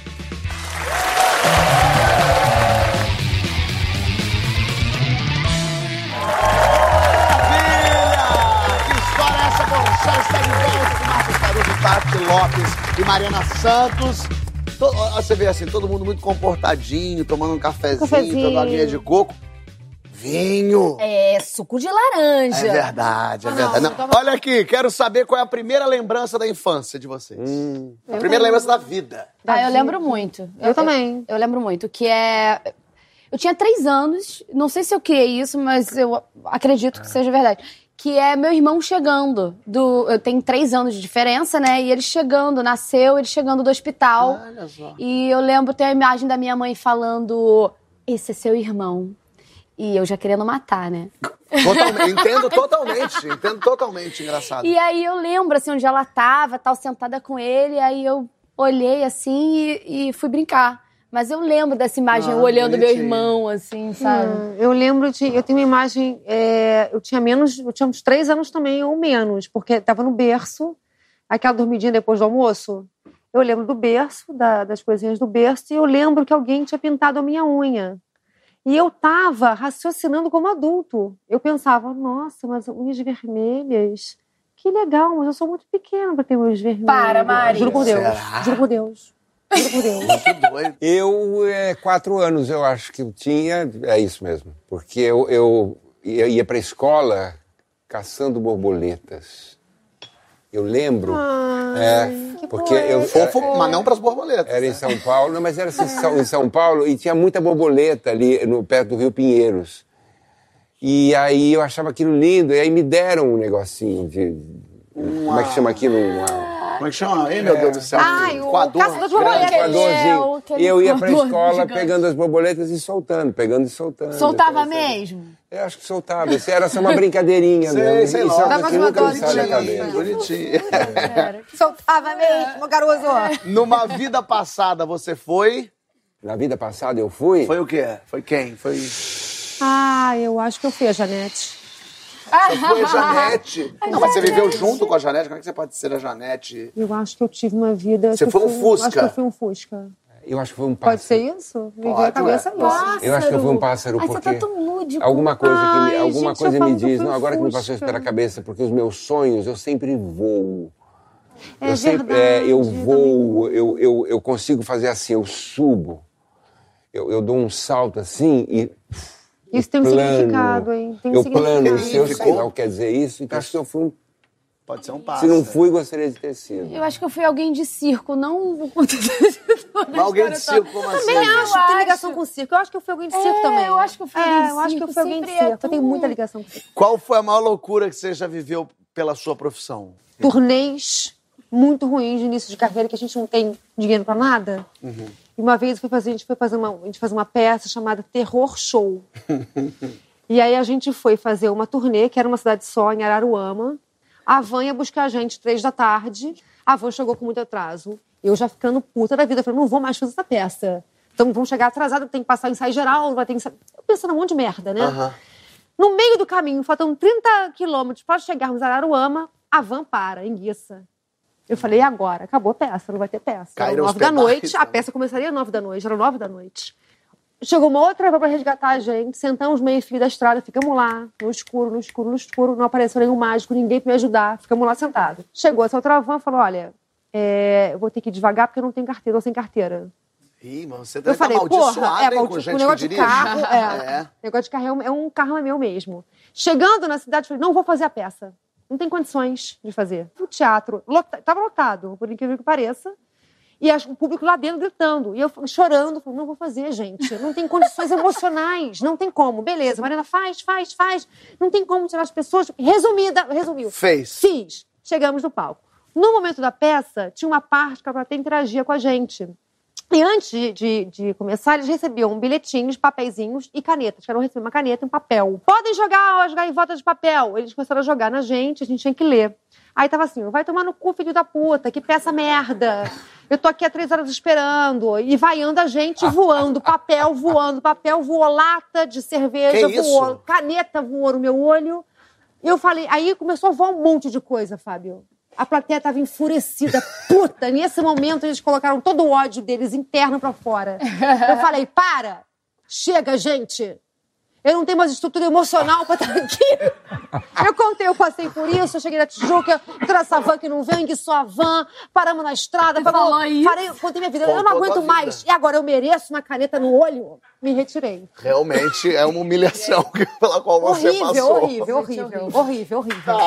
Maravilha! Que história é essa, Poxa? Está de volta com Marcos Caruso, Tati Lopes e Mariana Santos. Você vê assim, todo mundo muito comportadinho, tomando um cafezinho, tomando aguinha de coco. Vinho! É, suco de laranja. É verdade, é verdade. Não, olha aqui, quero saber qual é a primeira lembrança da infância de vocês. A primeira lembrança da vida. Eu lembro muito. Eu também. Eu lembro muito, que é... Eu tinha 3 anos, não sei se eu criei isso, mas eu acredito que seja verdade. Que é meu irmão chegando. Eu tenho 3 anos de diferença, né? E ele chegando, nasceu, ele chegando do hospital. Olha só. E eu lembro, tem a imagem da minha mãe falando: esse é seu irmão. E eu já querendo matar, né? Entendo totalmente, engraçado. E aí eu lembro, assim, onde ela tava, tal, sentada com ele, aí eu olhei, assim, e fui brincar. Mas eu lembro dessa imagem, eu olhando meu bonitinho. irmão, assim, sabe? Eu lembro eu tenho uma imagem, eu tinha uns 3 anos também, ou menos, porque tava no berço, aquela dormidinha depois do almoço. Eu lembro do berço, das coisinhas do berço, e eu lembro que alguém tinha pintado a minha unha. E eu tava raciocinando como adulto. Eu pensava, nossa, mas unhas vermelhas, que legal, mas eu sou muito pequena pra ter unhas vermelhas. Para, Mari. Juro por Deus, Será? juro por Deus. Juro por Deus. Muito doido. Eu, 4 anos, eu acho que eu tinha, é isso mesmo. Porque eu ia para a escola caçando borboletas. Eu lembro Porque eu... Fofo, mas não pras borboletas. Era em São Paulo, não, mas era em São Paulo e tinha muita borboleta ali perto do Rio Pinheiros. E aí eu achava aquilo lindo, e aí me deram um negocinho de... Como é que chama aquilo? Como é que chama? Ei, meu Deus do céu. O caçador de borboletas. Coadorzinho. E eu ia pra escola pegando as borboletas e soltando, pegando e soltando. Soltava mesmo? Eu acho que soltava. Isso era só uma brincadeirinha mesmo. Sei Isso lá. é uma coisa que nunca me sai da cabeça. Bonitinho. Soltava mesmo, Caruso. Numa vida passada você foi... Na vida passada eu fui? Foi o quê? Foi quem? Foi... Eu acho que eu fui a Janete. Você foi a Janete? Não, mas você viveu junto com a Janete? Como é que você pode ser a Janete? Eu acho que eu tive uma vida... Você foi um Fusca? Acho que eu fui um Fusca. Eu acho que foi um pássaro. Pode ser isso? Me veio a cabeça isso. Eu acho que eu fui um pássaro porque... Você tá tão lúdico. Alguma coisa gente, me eu diz, fui não, agora que me Fusca. passou isso pela cabeça, porque os meus sonhos, eu sempre voo. Verdade. Eu voo, eu consigo fazer assim, eu subo. Eu dou um salto assim e... Isso tem um significado, hein? Tem um plano, significado. eu sei lá o que quer dizer isso, então acho que eu fui um... Pode ser um pássaro. Se não fui, gostaria de ter sido. Eu acho que eu fui alguém de circo, não... Alguém de circo, como assim? Também acho que tem ligação com o circo. Eu acho que eu fui alguém de circo também. Eu acho que eu fui alguém de circo. Eu acho que eu fui alguém de Sempre circo. Eu tenho muita ligação com o circo. Qual foi a maior loucura que você já viveu pela sua profissão? Turnês muito ruins de início de carreira, que a gente não tem dinheiro pra nada. E uma vez a gente foi fazer uma peça chamada Terror Show. E aí a gente foi fazer uma turnê, que era uma cidade só, em Araruama. A van ia buscar a gente 3h. A van chegou com muito atraso. Eu já ficando puta da vida. Eu falei, não vou mais fazer essa peça. Então vamos chegar atrasado, tem que passar o ensaio geral, vai ter ensaio... Eu pensando um monte de merda, né? No meio do caminho, faltam 30 quilômetros para chegarmos a Araruama, a van para, enguiça. Eu falei, e agora? Acabou a peça, não vai ter peça. Caíram Era os 9h, pedais, a peça começaria às 9h, era 9h. Chegou uma outra van para resgatar a gente, sentamos meio fio da estrada, ficamos lá, no escuro, não apareceu nenhum mágico, ninguém para me ajudar, ficamos lá sentados. Chegou essa outra van e falou, olha, eu vou ter que ir devagar porque eu não tenho carteira, eu sem carteira. Ih, mas você Eu tá falei, amaldiçoado, hein, com gente o negócio que de dirige. carro, negócio de carro é um carro meu mesmo. Chegando na cidade, falei, não vou fazer a peça. Não tem condições de fazer. O teatro estava lotado, por incrível que pareça. E o público lá dentro gritando. E eu chorando, falando, não vou fazer, gente. Não tem condições emocionais, não tem como. Beleza, Mariana, faz. Não tem como tirar as pessoas. Resumiu. Fez. Fiz. Chegamos no palco. No momento da peça, tinha uma parte que a plateia interagia com a gente. E antes de começar, eles recebiam bilhetinhos, papeizinhos e canetas. Quero receber uma caneta e um papel. Podem jogar em volta de papel. Eles começaram a jogar na gente, a gente tinha que ler. Aí tava assim, vai tomar no cu, filho da puta, que peça merda. Eu tô aqui há 3 horas esperando. E vaiando a gente, voando, papel voou, lata de cerveja voou, caneta voou no meu olho. E eu falei, aí começou a voar um monte de coisa, Fábio. A plateia estava enfurecida, puta. Nesse momento, eles colocaram todo o ódio deles interno pra fora. Eu falei, chega, gente. Eu não tenho mais estrutura emocional pra estar aqui. Eu contei, eu passei por isso, eu cheguei na Tijuca, toda essa van que não veio, enguiçou a van, paramos na estrada, contei minha vida. Eu não aguento mais. E agora eu mereço uma caneta no olho? Me retirei. Realmente é uma humilhação pela qual você passou. Horrível.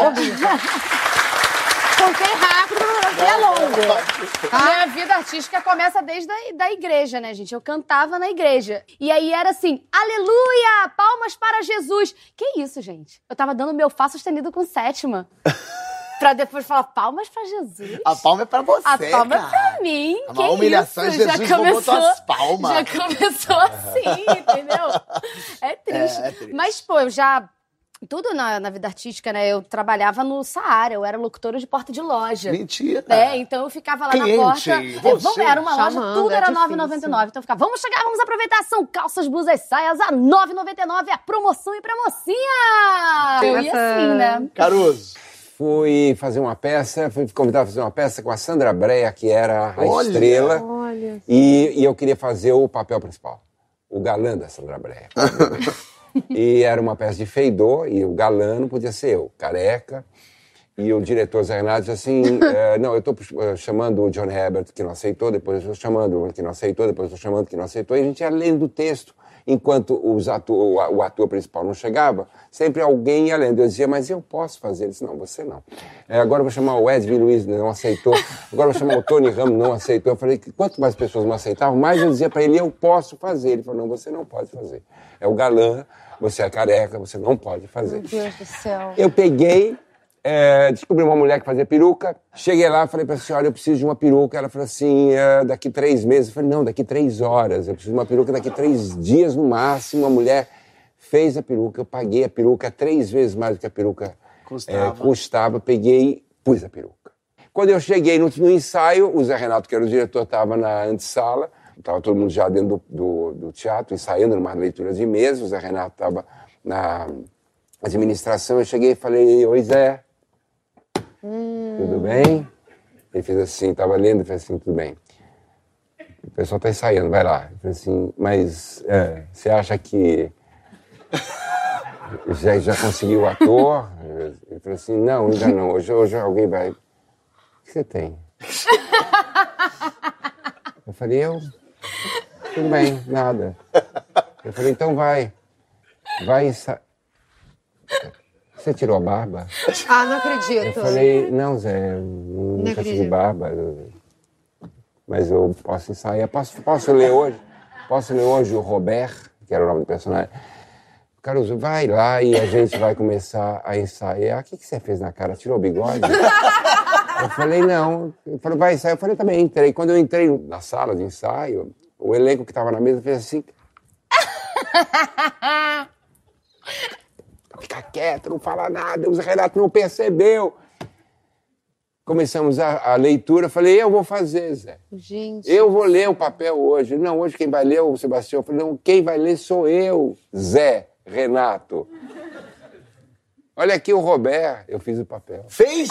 Contei rápido, mas é longo. Minha vida artística começa desde a igreja, né, gente? Eu cantava na igreja. E aí era assim, aleluia, palmas para Jesus. Que isso, gente? Eu tava dando meu Fá sustenido com sétima. Pra depois falar, palmas pra Jesus. A palma é pra você, A palma cara. é pra mim. A Que maior humilhação isso? é Jesus roubou tuas palmas. Já começou assim, entendeu? É triste. É triste. Mas, pô, eu já... Tudo na vida artística, né? Eu trabalhava no Saara, eu era locutora de porta de loja. Mentira. Então eu ficava lá Cliente, na porta. você. Era uma loja, Chamando, tudo era é R$ 9,99. Então eu ficava, vamos chegar, vamos aproveitar. São calças, blusas, saias a R$ 9,99. A promoção e pra mocinha. Eu ia assim, né? Caruso. Fui fazer uma peça, fui convidado a fazer uma peça com a Sandra Brea, que era a estrela. Olha. E eu queria fazer o papel principal. O galã da Sandra Brea. E era uma peça de feidor, e o galã não podia ser eu, careca. E o diretor Zé Renato disse assim, não, eu estou chamando o John Herbert, que não aceitou, depois eu estou chamando o que não aceitou, depois eu estou chamando o que não aceitou, e a gente ia lendo o texto. Enquanto o ator principal não chegava, sempre alguém ia lendo. Eu dizia, mas eu posso fazer? Ele disse, não, você não. Agora eu vou chamar o Wesley Luiz, não aceitou. Agora eu vou chamar o Tony Ramos, não aceitou. Eu falei que quanto mais pessoas não aceitavam, mais eu dizia para ele, eu posso fazer. Ele falou, não, você não pode fazer. É o galã, você é careca, você não pode fazer. Meu Deus do céu. Eu peguei, descobri uma mulher que fazia peruca, cheguei lá e falei para a senhora, eu preciso de uma peruca. Ela falou assim, daqui 3 meses. Eu falei, não, daqui 3 horas, eu preciso de uma peruca daqui 3 dias no máximo. A mulher fez a peruca, eu paguei a peruca 3 vezes mais do que a peruca custava, peguei, pus a peruca. Quando eu cheguei no ensaio, o Zé Renato, que era o diretor, estava na antessala, estava todo mundo já dentro do teatro, ensaiando numa leitura de mesa, o Zé Renato estava na administração, eu cheguei e falei, oi Zé, tudo bem? Ele fez assim, estava lendo, fez assim, tudo bem. O pessoal está ensaiando, vai lá. Ele fez assim, mas você acha que já conseguiu o ator? Ele falou assim, não, ainda não, hoje alguém vai... O que você tem? Eu falei, tudo bem, nada. Eu falei, então vai ensaiar. Você tirou a barba? Ah, não acredito. Eu falei, não, Zé, não consegui barba. Mas eu posso ensaiar. Posso ler hoje? Posso ler hoje o Robert, que era o nome do personagem. Caruso, vai lá e a gente vai começar a ensaiar. O que você fez na cara? Tirou o bigode? Eu falei, não. Ele falou, vai ensaiar. Eu falei, também entrei. Quando eu entrei na sala de ensaio, o elenco que estava na mesa fez assim... Fica quieto, não fala nada. O Zé Renato não percebeu. Começamos a leitura. Falei, eu vou fazer, Zé. Gente. Eu vou ler o papel hoje. Não, hoje quem vai ler é o Sebastião. Eu falei, não, quem vai ler sou eu, Zé Renato. Olha aqui o Robert. Eu fiz o papel. Fez?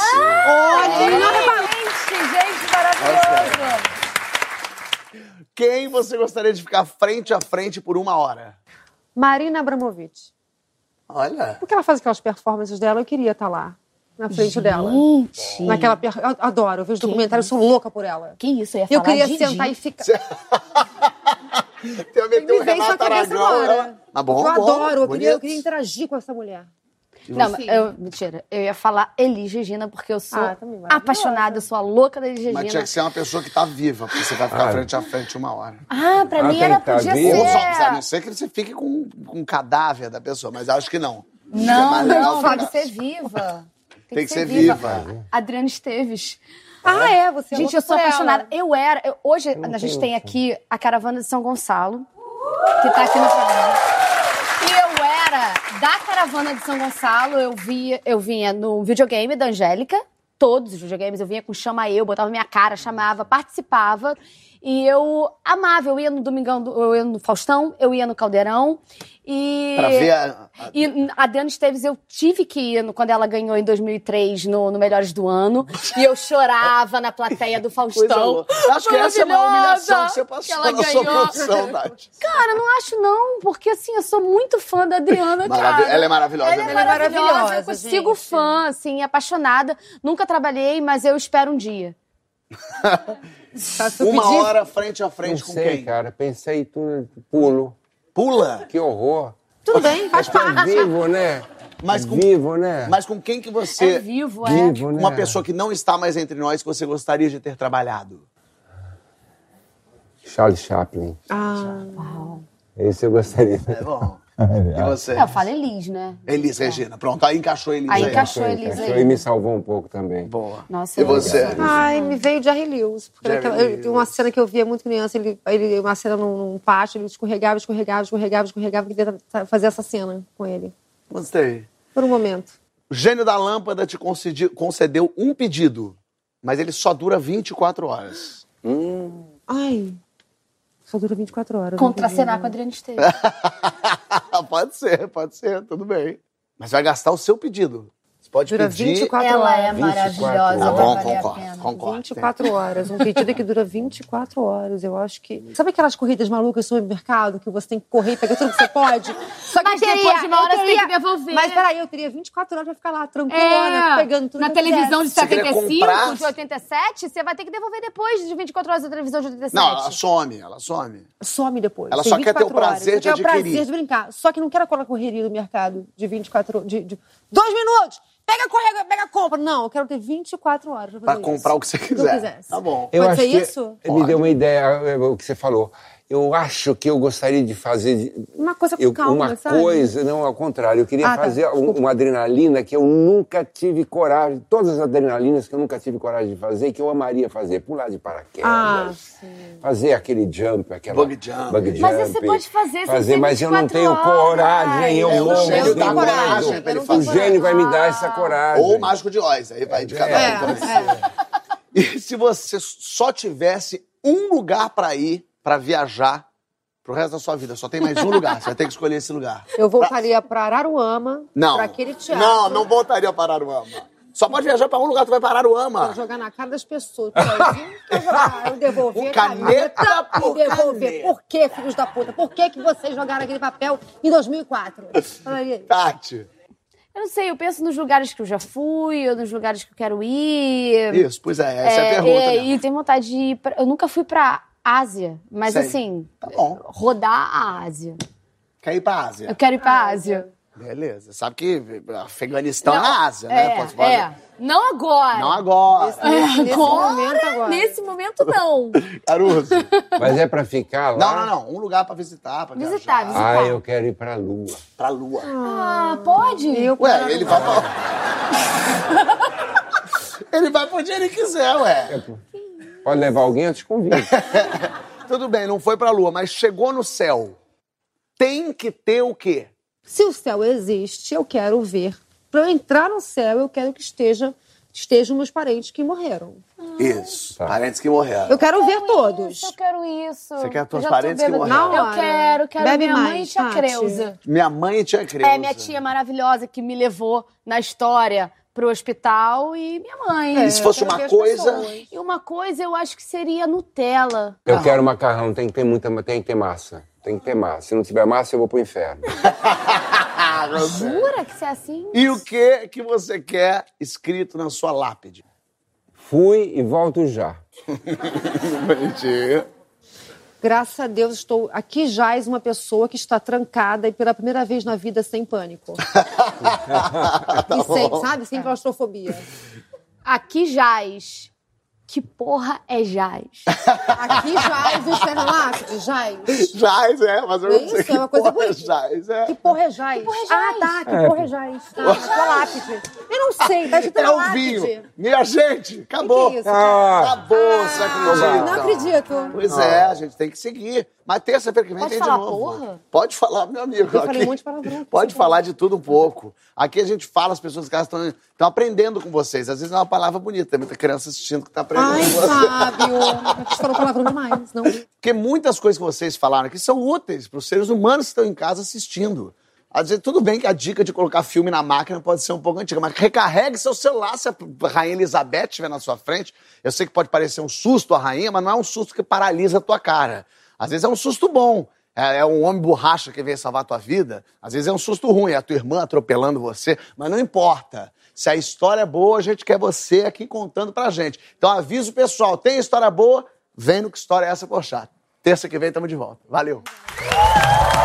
Gente, maravilhoso. Quem você gostaria de ficar frente a frente por 1 hora? Marina Abramovic. Olha. Porque ela faz aquelas performances dela, eu queria estar lá, na frente dela. Naquela eu adoro, eu vejo documentário, eu sou louca por ela. Que isso, eu ia Eu falar queria Didi. sentar e ficar... Tem a meter o Me veio isso na Renato cabeça Aragão. agora. Tá bom, Eu bom, adoro, eu bonito. queria interagir com essa mulher. Não, mas mentira. Eu ia falar Elis Regina, porque eu sou também maravilhosa. apaixonada, eu sou a louca da Elis Regina. Mas tinha que ser uma pessoa que tá viva, porque você vai ficar frente a frente 1 hora. Pra mim tem era que tá podia vivo. ser. A não ser que você fique com um cadáver da pessoa, mas acho que não. Não, legal pode ficar. ser viva. Tem que ser viva. Adriana Esteves. Você Gente, é eu sou louca por apaixonada. ela. Hoje a gente tem aqui a caravana de São Gonçalo, que tá aqui no programa. E eu era da caravana de São Gonçalo, eu vinha no videogame da Angélica, todos os videogames, eu vinha com Chama Eu, botava minha cara, chamava, participava. E eu amava, eu ia no Domingão, eu ia no Faustão, eu ia no Caldeirão. E Pra ver e a Adriana Esteves, eu tive que ir quando ela ganhou em 2003 no Melhores do Ano. E eu chorava na plateia do coisa Faustão. louca. Acho que essa é uma humilhação que você Que passou ela na sua ganhou. produção, Nath. Cara, não acho não, porque assim, eu sou muito fã da Adriana, cara. Ela é maravilhosa. Ela é mesmo. maravilhosa, eu sigo gente. fã, assim, apaixonada. Nunca trabalhei, mas eu espero um dia. 1 hora frente a frente Não com sei, quem? cara. Pensei tudo, pulo. Pula? Que horror. Tudo bem, faz É parte. vivo, né? Mas com- Vivo, né? Mas com quem que você... É vivo, é. Vivo, né? Uma pessoa que não está mais entre nós, que você gostaria de ter trabalhado? Charles Chaplin. Esse eu gostaria. É bom. E você? Eu falo Elis, né? Elis Regina. Pronto, aí encaixou Elis Aí aí. encaixou Elis Encaixou aí. e me salvou um pouco também. Boa. Nossa, E você? Ai, me veio Jerry Lewis. Porque Jerry naquela- Lewis. uma cena que eu via muito criança, uma cena num pátio, ele escorregava, queria fazer essa cena com ele. Gostei. Por um momento. O gênio da lâmpada te concedeu um pedido, mas ele só dura 24 horas. Ai, só dura 24 horas. Contracenar com a Adriana Esteves. Pode ser, tudo bem. Mas vai gastar o seu pedido. Você pode Dura pedir. 24 Ela horas. é 24 maravilhosa, horas. vai Bom, valer a concordo, pena. concordo. 24 horas. Um pedido que dura 24 horas. Eu acho que... Sabe aquelas corridas malucas no supermercado que você tem que correr e pegar tudo que você pode? Só que Mas depois de uma hora você tem que devolver. Mas peraí, eu teria 24 horas pra ficar lá tranquila, pegando tudo na que eu televisão de quisesse. Você queria 75, comprar? de 87, você vai ter que devolver depois de 24 horas da televisão de 87. Não, ela some. Some depois. Ela Tem só quer ter o 24 horas. prazer Eu de quero o adquirir. prazer de brincar. Só que não quero aquela correria do mercado de 24 horas. De 2 minutos! Pega a compra. Não, eu quero ter 24 horas pra fazer Pra comprar isso. o que você Se eu quiser. quisesse. Tá bom. Pode ser acho que isso? Me deu uma ideia, o que você falou. Eu acho que eu gostaria de fazer... Uma coisa com calma, uma sabe? coisa, não, ao contrário. Eu queria Ah, tá. fazer uma adrenalina que eu nunca tive coragem. Todas as adrenalinas que eu nunca tive coragem de fazer, que eu amaria fazer. Pular de paraquedas. Ah, Fazer aquele jump, aquela... Bug jump. Mas você pode fazer, você tem mas eu não 24 tenho coragem. Eu É, o morro gênio de dá medo. coragem pra ele Eu não fazer. O gênio vai me dar essa coragem. Ou o Mágico de Oz, aí vai de cada um. E se você só tivesse um lugar pra ir, pra viajar, pro resto da sua vida, só tem mais um lugar, você vai ter que escolher esse lugar. Eu voltaria pra Araruama, Não. pra aquele teatro. Não voltaria para Araruama. Só pode viajar pra um lugar, tu vai para Araruama. Pra jogar na cara das pessoas. Eu devolver O caneta por devolver. caneta. Por que, filhos da puta? Por que vocês jogaram aquele papel em 2004? Falaria isso. Tati. Eu não sei, eu penso nos lugares que eu já fui, ou nos lugares que eu quero ir. Isso, pois é, essa é a pergunta. Né? E tenho vontade de ir eu nunca fui pra Ásia, mas Sei. assim, Tá bom. rodar a Ásia. Quer ir pra Ásia? Eu quero ir pra Ásia. Beleza. Sabe que Afeganistão é na Ásia, né? Não agora. Não agora. Nesse momento agora. Nesse momento, não. Caruso. Mas é pra ficar lá? Não. Um lugar pra visitar, pra Visitar. Ah, eu quero ir pra Lua. Pra Lua. Ah, pode? Ué, ele vai pra... Ele vai pra onde ele quiser, ué. Pode levar alguém? Eu te convido. Tudo bem, não foi pra Lua, mas chegou no céu. Tem que ter o quê? Se o céu existe, eu quero ver. Pra eu entrar no céu, eu quero que estejam meus parentes que morreram. Isso. Tá. Parentes que morreram. Eu quero ver todos. Eu quero isso. Você quer teus Eu já tô parentes que bêbada. morreram? Na hora. Eu quero Bebe minha mãe e mais, tia Tati. Creuza. Minha mãe e tia Creuza. Minha tia maravilhosa que me levou na história pro hospital e minha mãe. E se fosse uma coisa... E uma coisa eu acho que seria Nutella. Eu quero macarrão, tem que ter massa. Tem que ter massa. Se não tiver massa, eu vou pro inferno. Jura que você é assim? E o que você quer escrito na sua lápide? Fui e volto já. Mentira. Graças a Deus, estou aqui jaz uma pessoa que está trancada e pela primeira vez na vida sem pânico. E sem, sabe? Sem claustrofobia. Aqui jaz. Que porra é jaz? Aqui jaz o Ferrolápide, jaz. Jaz, mas eu não sei Isso, que é uma coisa porra é bonita. jaz, Que porra é jaz? Ah, tá, que porra é jaz. Tá, na sua lápide. Eu não sei, tá escrito É na o lápide. vinho. Minha gente, acabou. Que é isso? Acabou, você acredita? Não acredito. Pois é, a gente tem que seguir. Mas terça-feira que vem Pode tem de falar novo. porra? Pode falar, meu amigo. Eu falei um monte de palavrão. Pode falar de tudo um pouco. Aqui a gente fala, as pessoas que estão aprendendo com vocês. Às vezes é uma palavra bonita, tem muita criança assistindo que está aprendendo Ai, com vocês. Fábio. Você falou palavrão demais, não? Porque muitas coisas que vocês falaram aqui são úteis para os seres humanos que estão em casa assistindo. Às vezes, tudo bem que a dica de colocar filme na máquina pode ser um pouco antiga, mas recarregue seu celular se a Rainha Elizabeth estiver na sua frente. Eu sei que pode parecer um susto a rainha, mas não é um susto que paralisa a tua cara. Às vezes é um susto bom. É um homem borracha que veio salvar a tua vida. Às vezes é um susto ruim, é a tua irmã atropelando você. Mas não importa. Se a história é boa, a gente quer você aqui contando pra gente. Então avisa o pessoal, tem história boa? Vem no Que História é Essa, Porchat. Terça que vem estamos de volta. Valeu!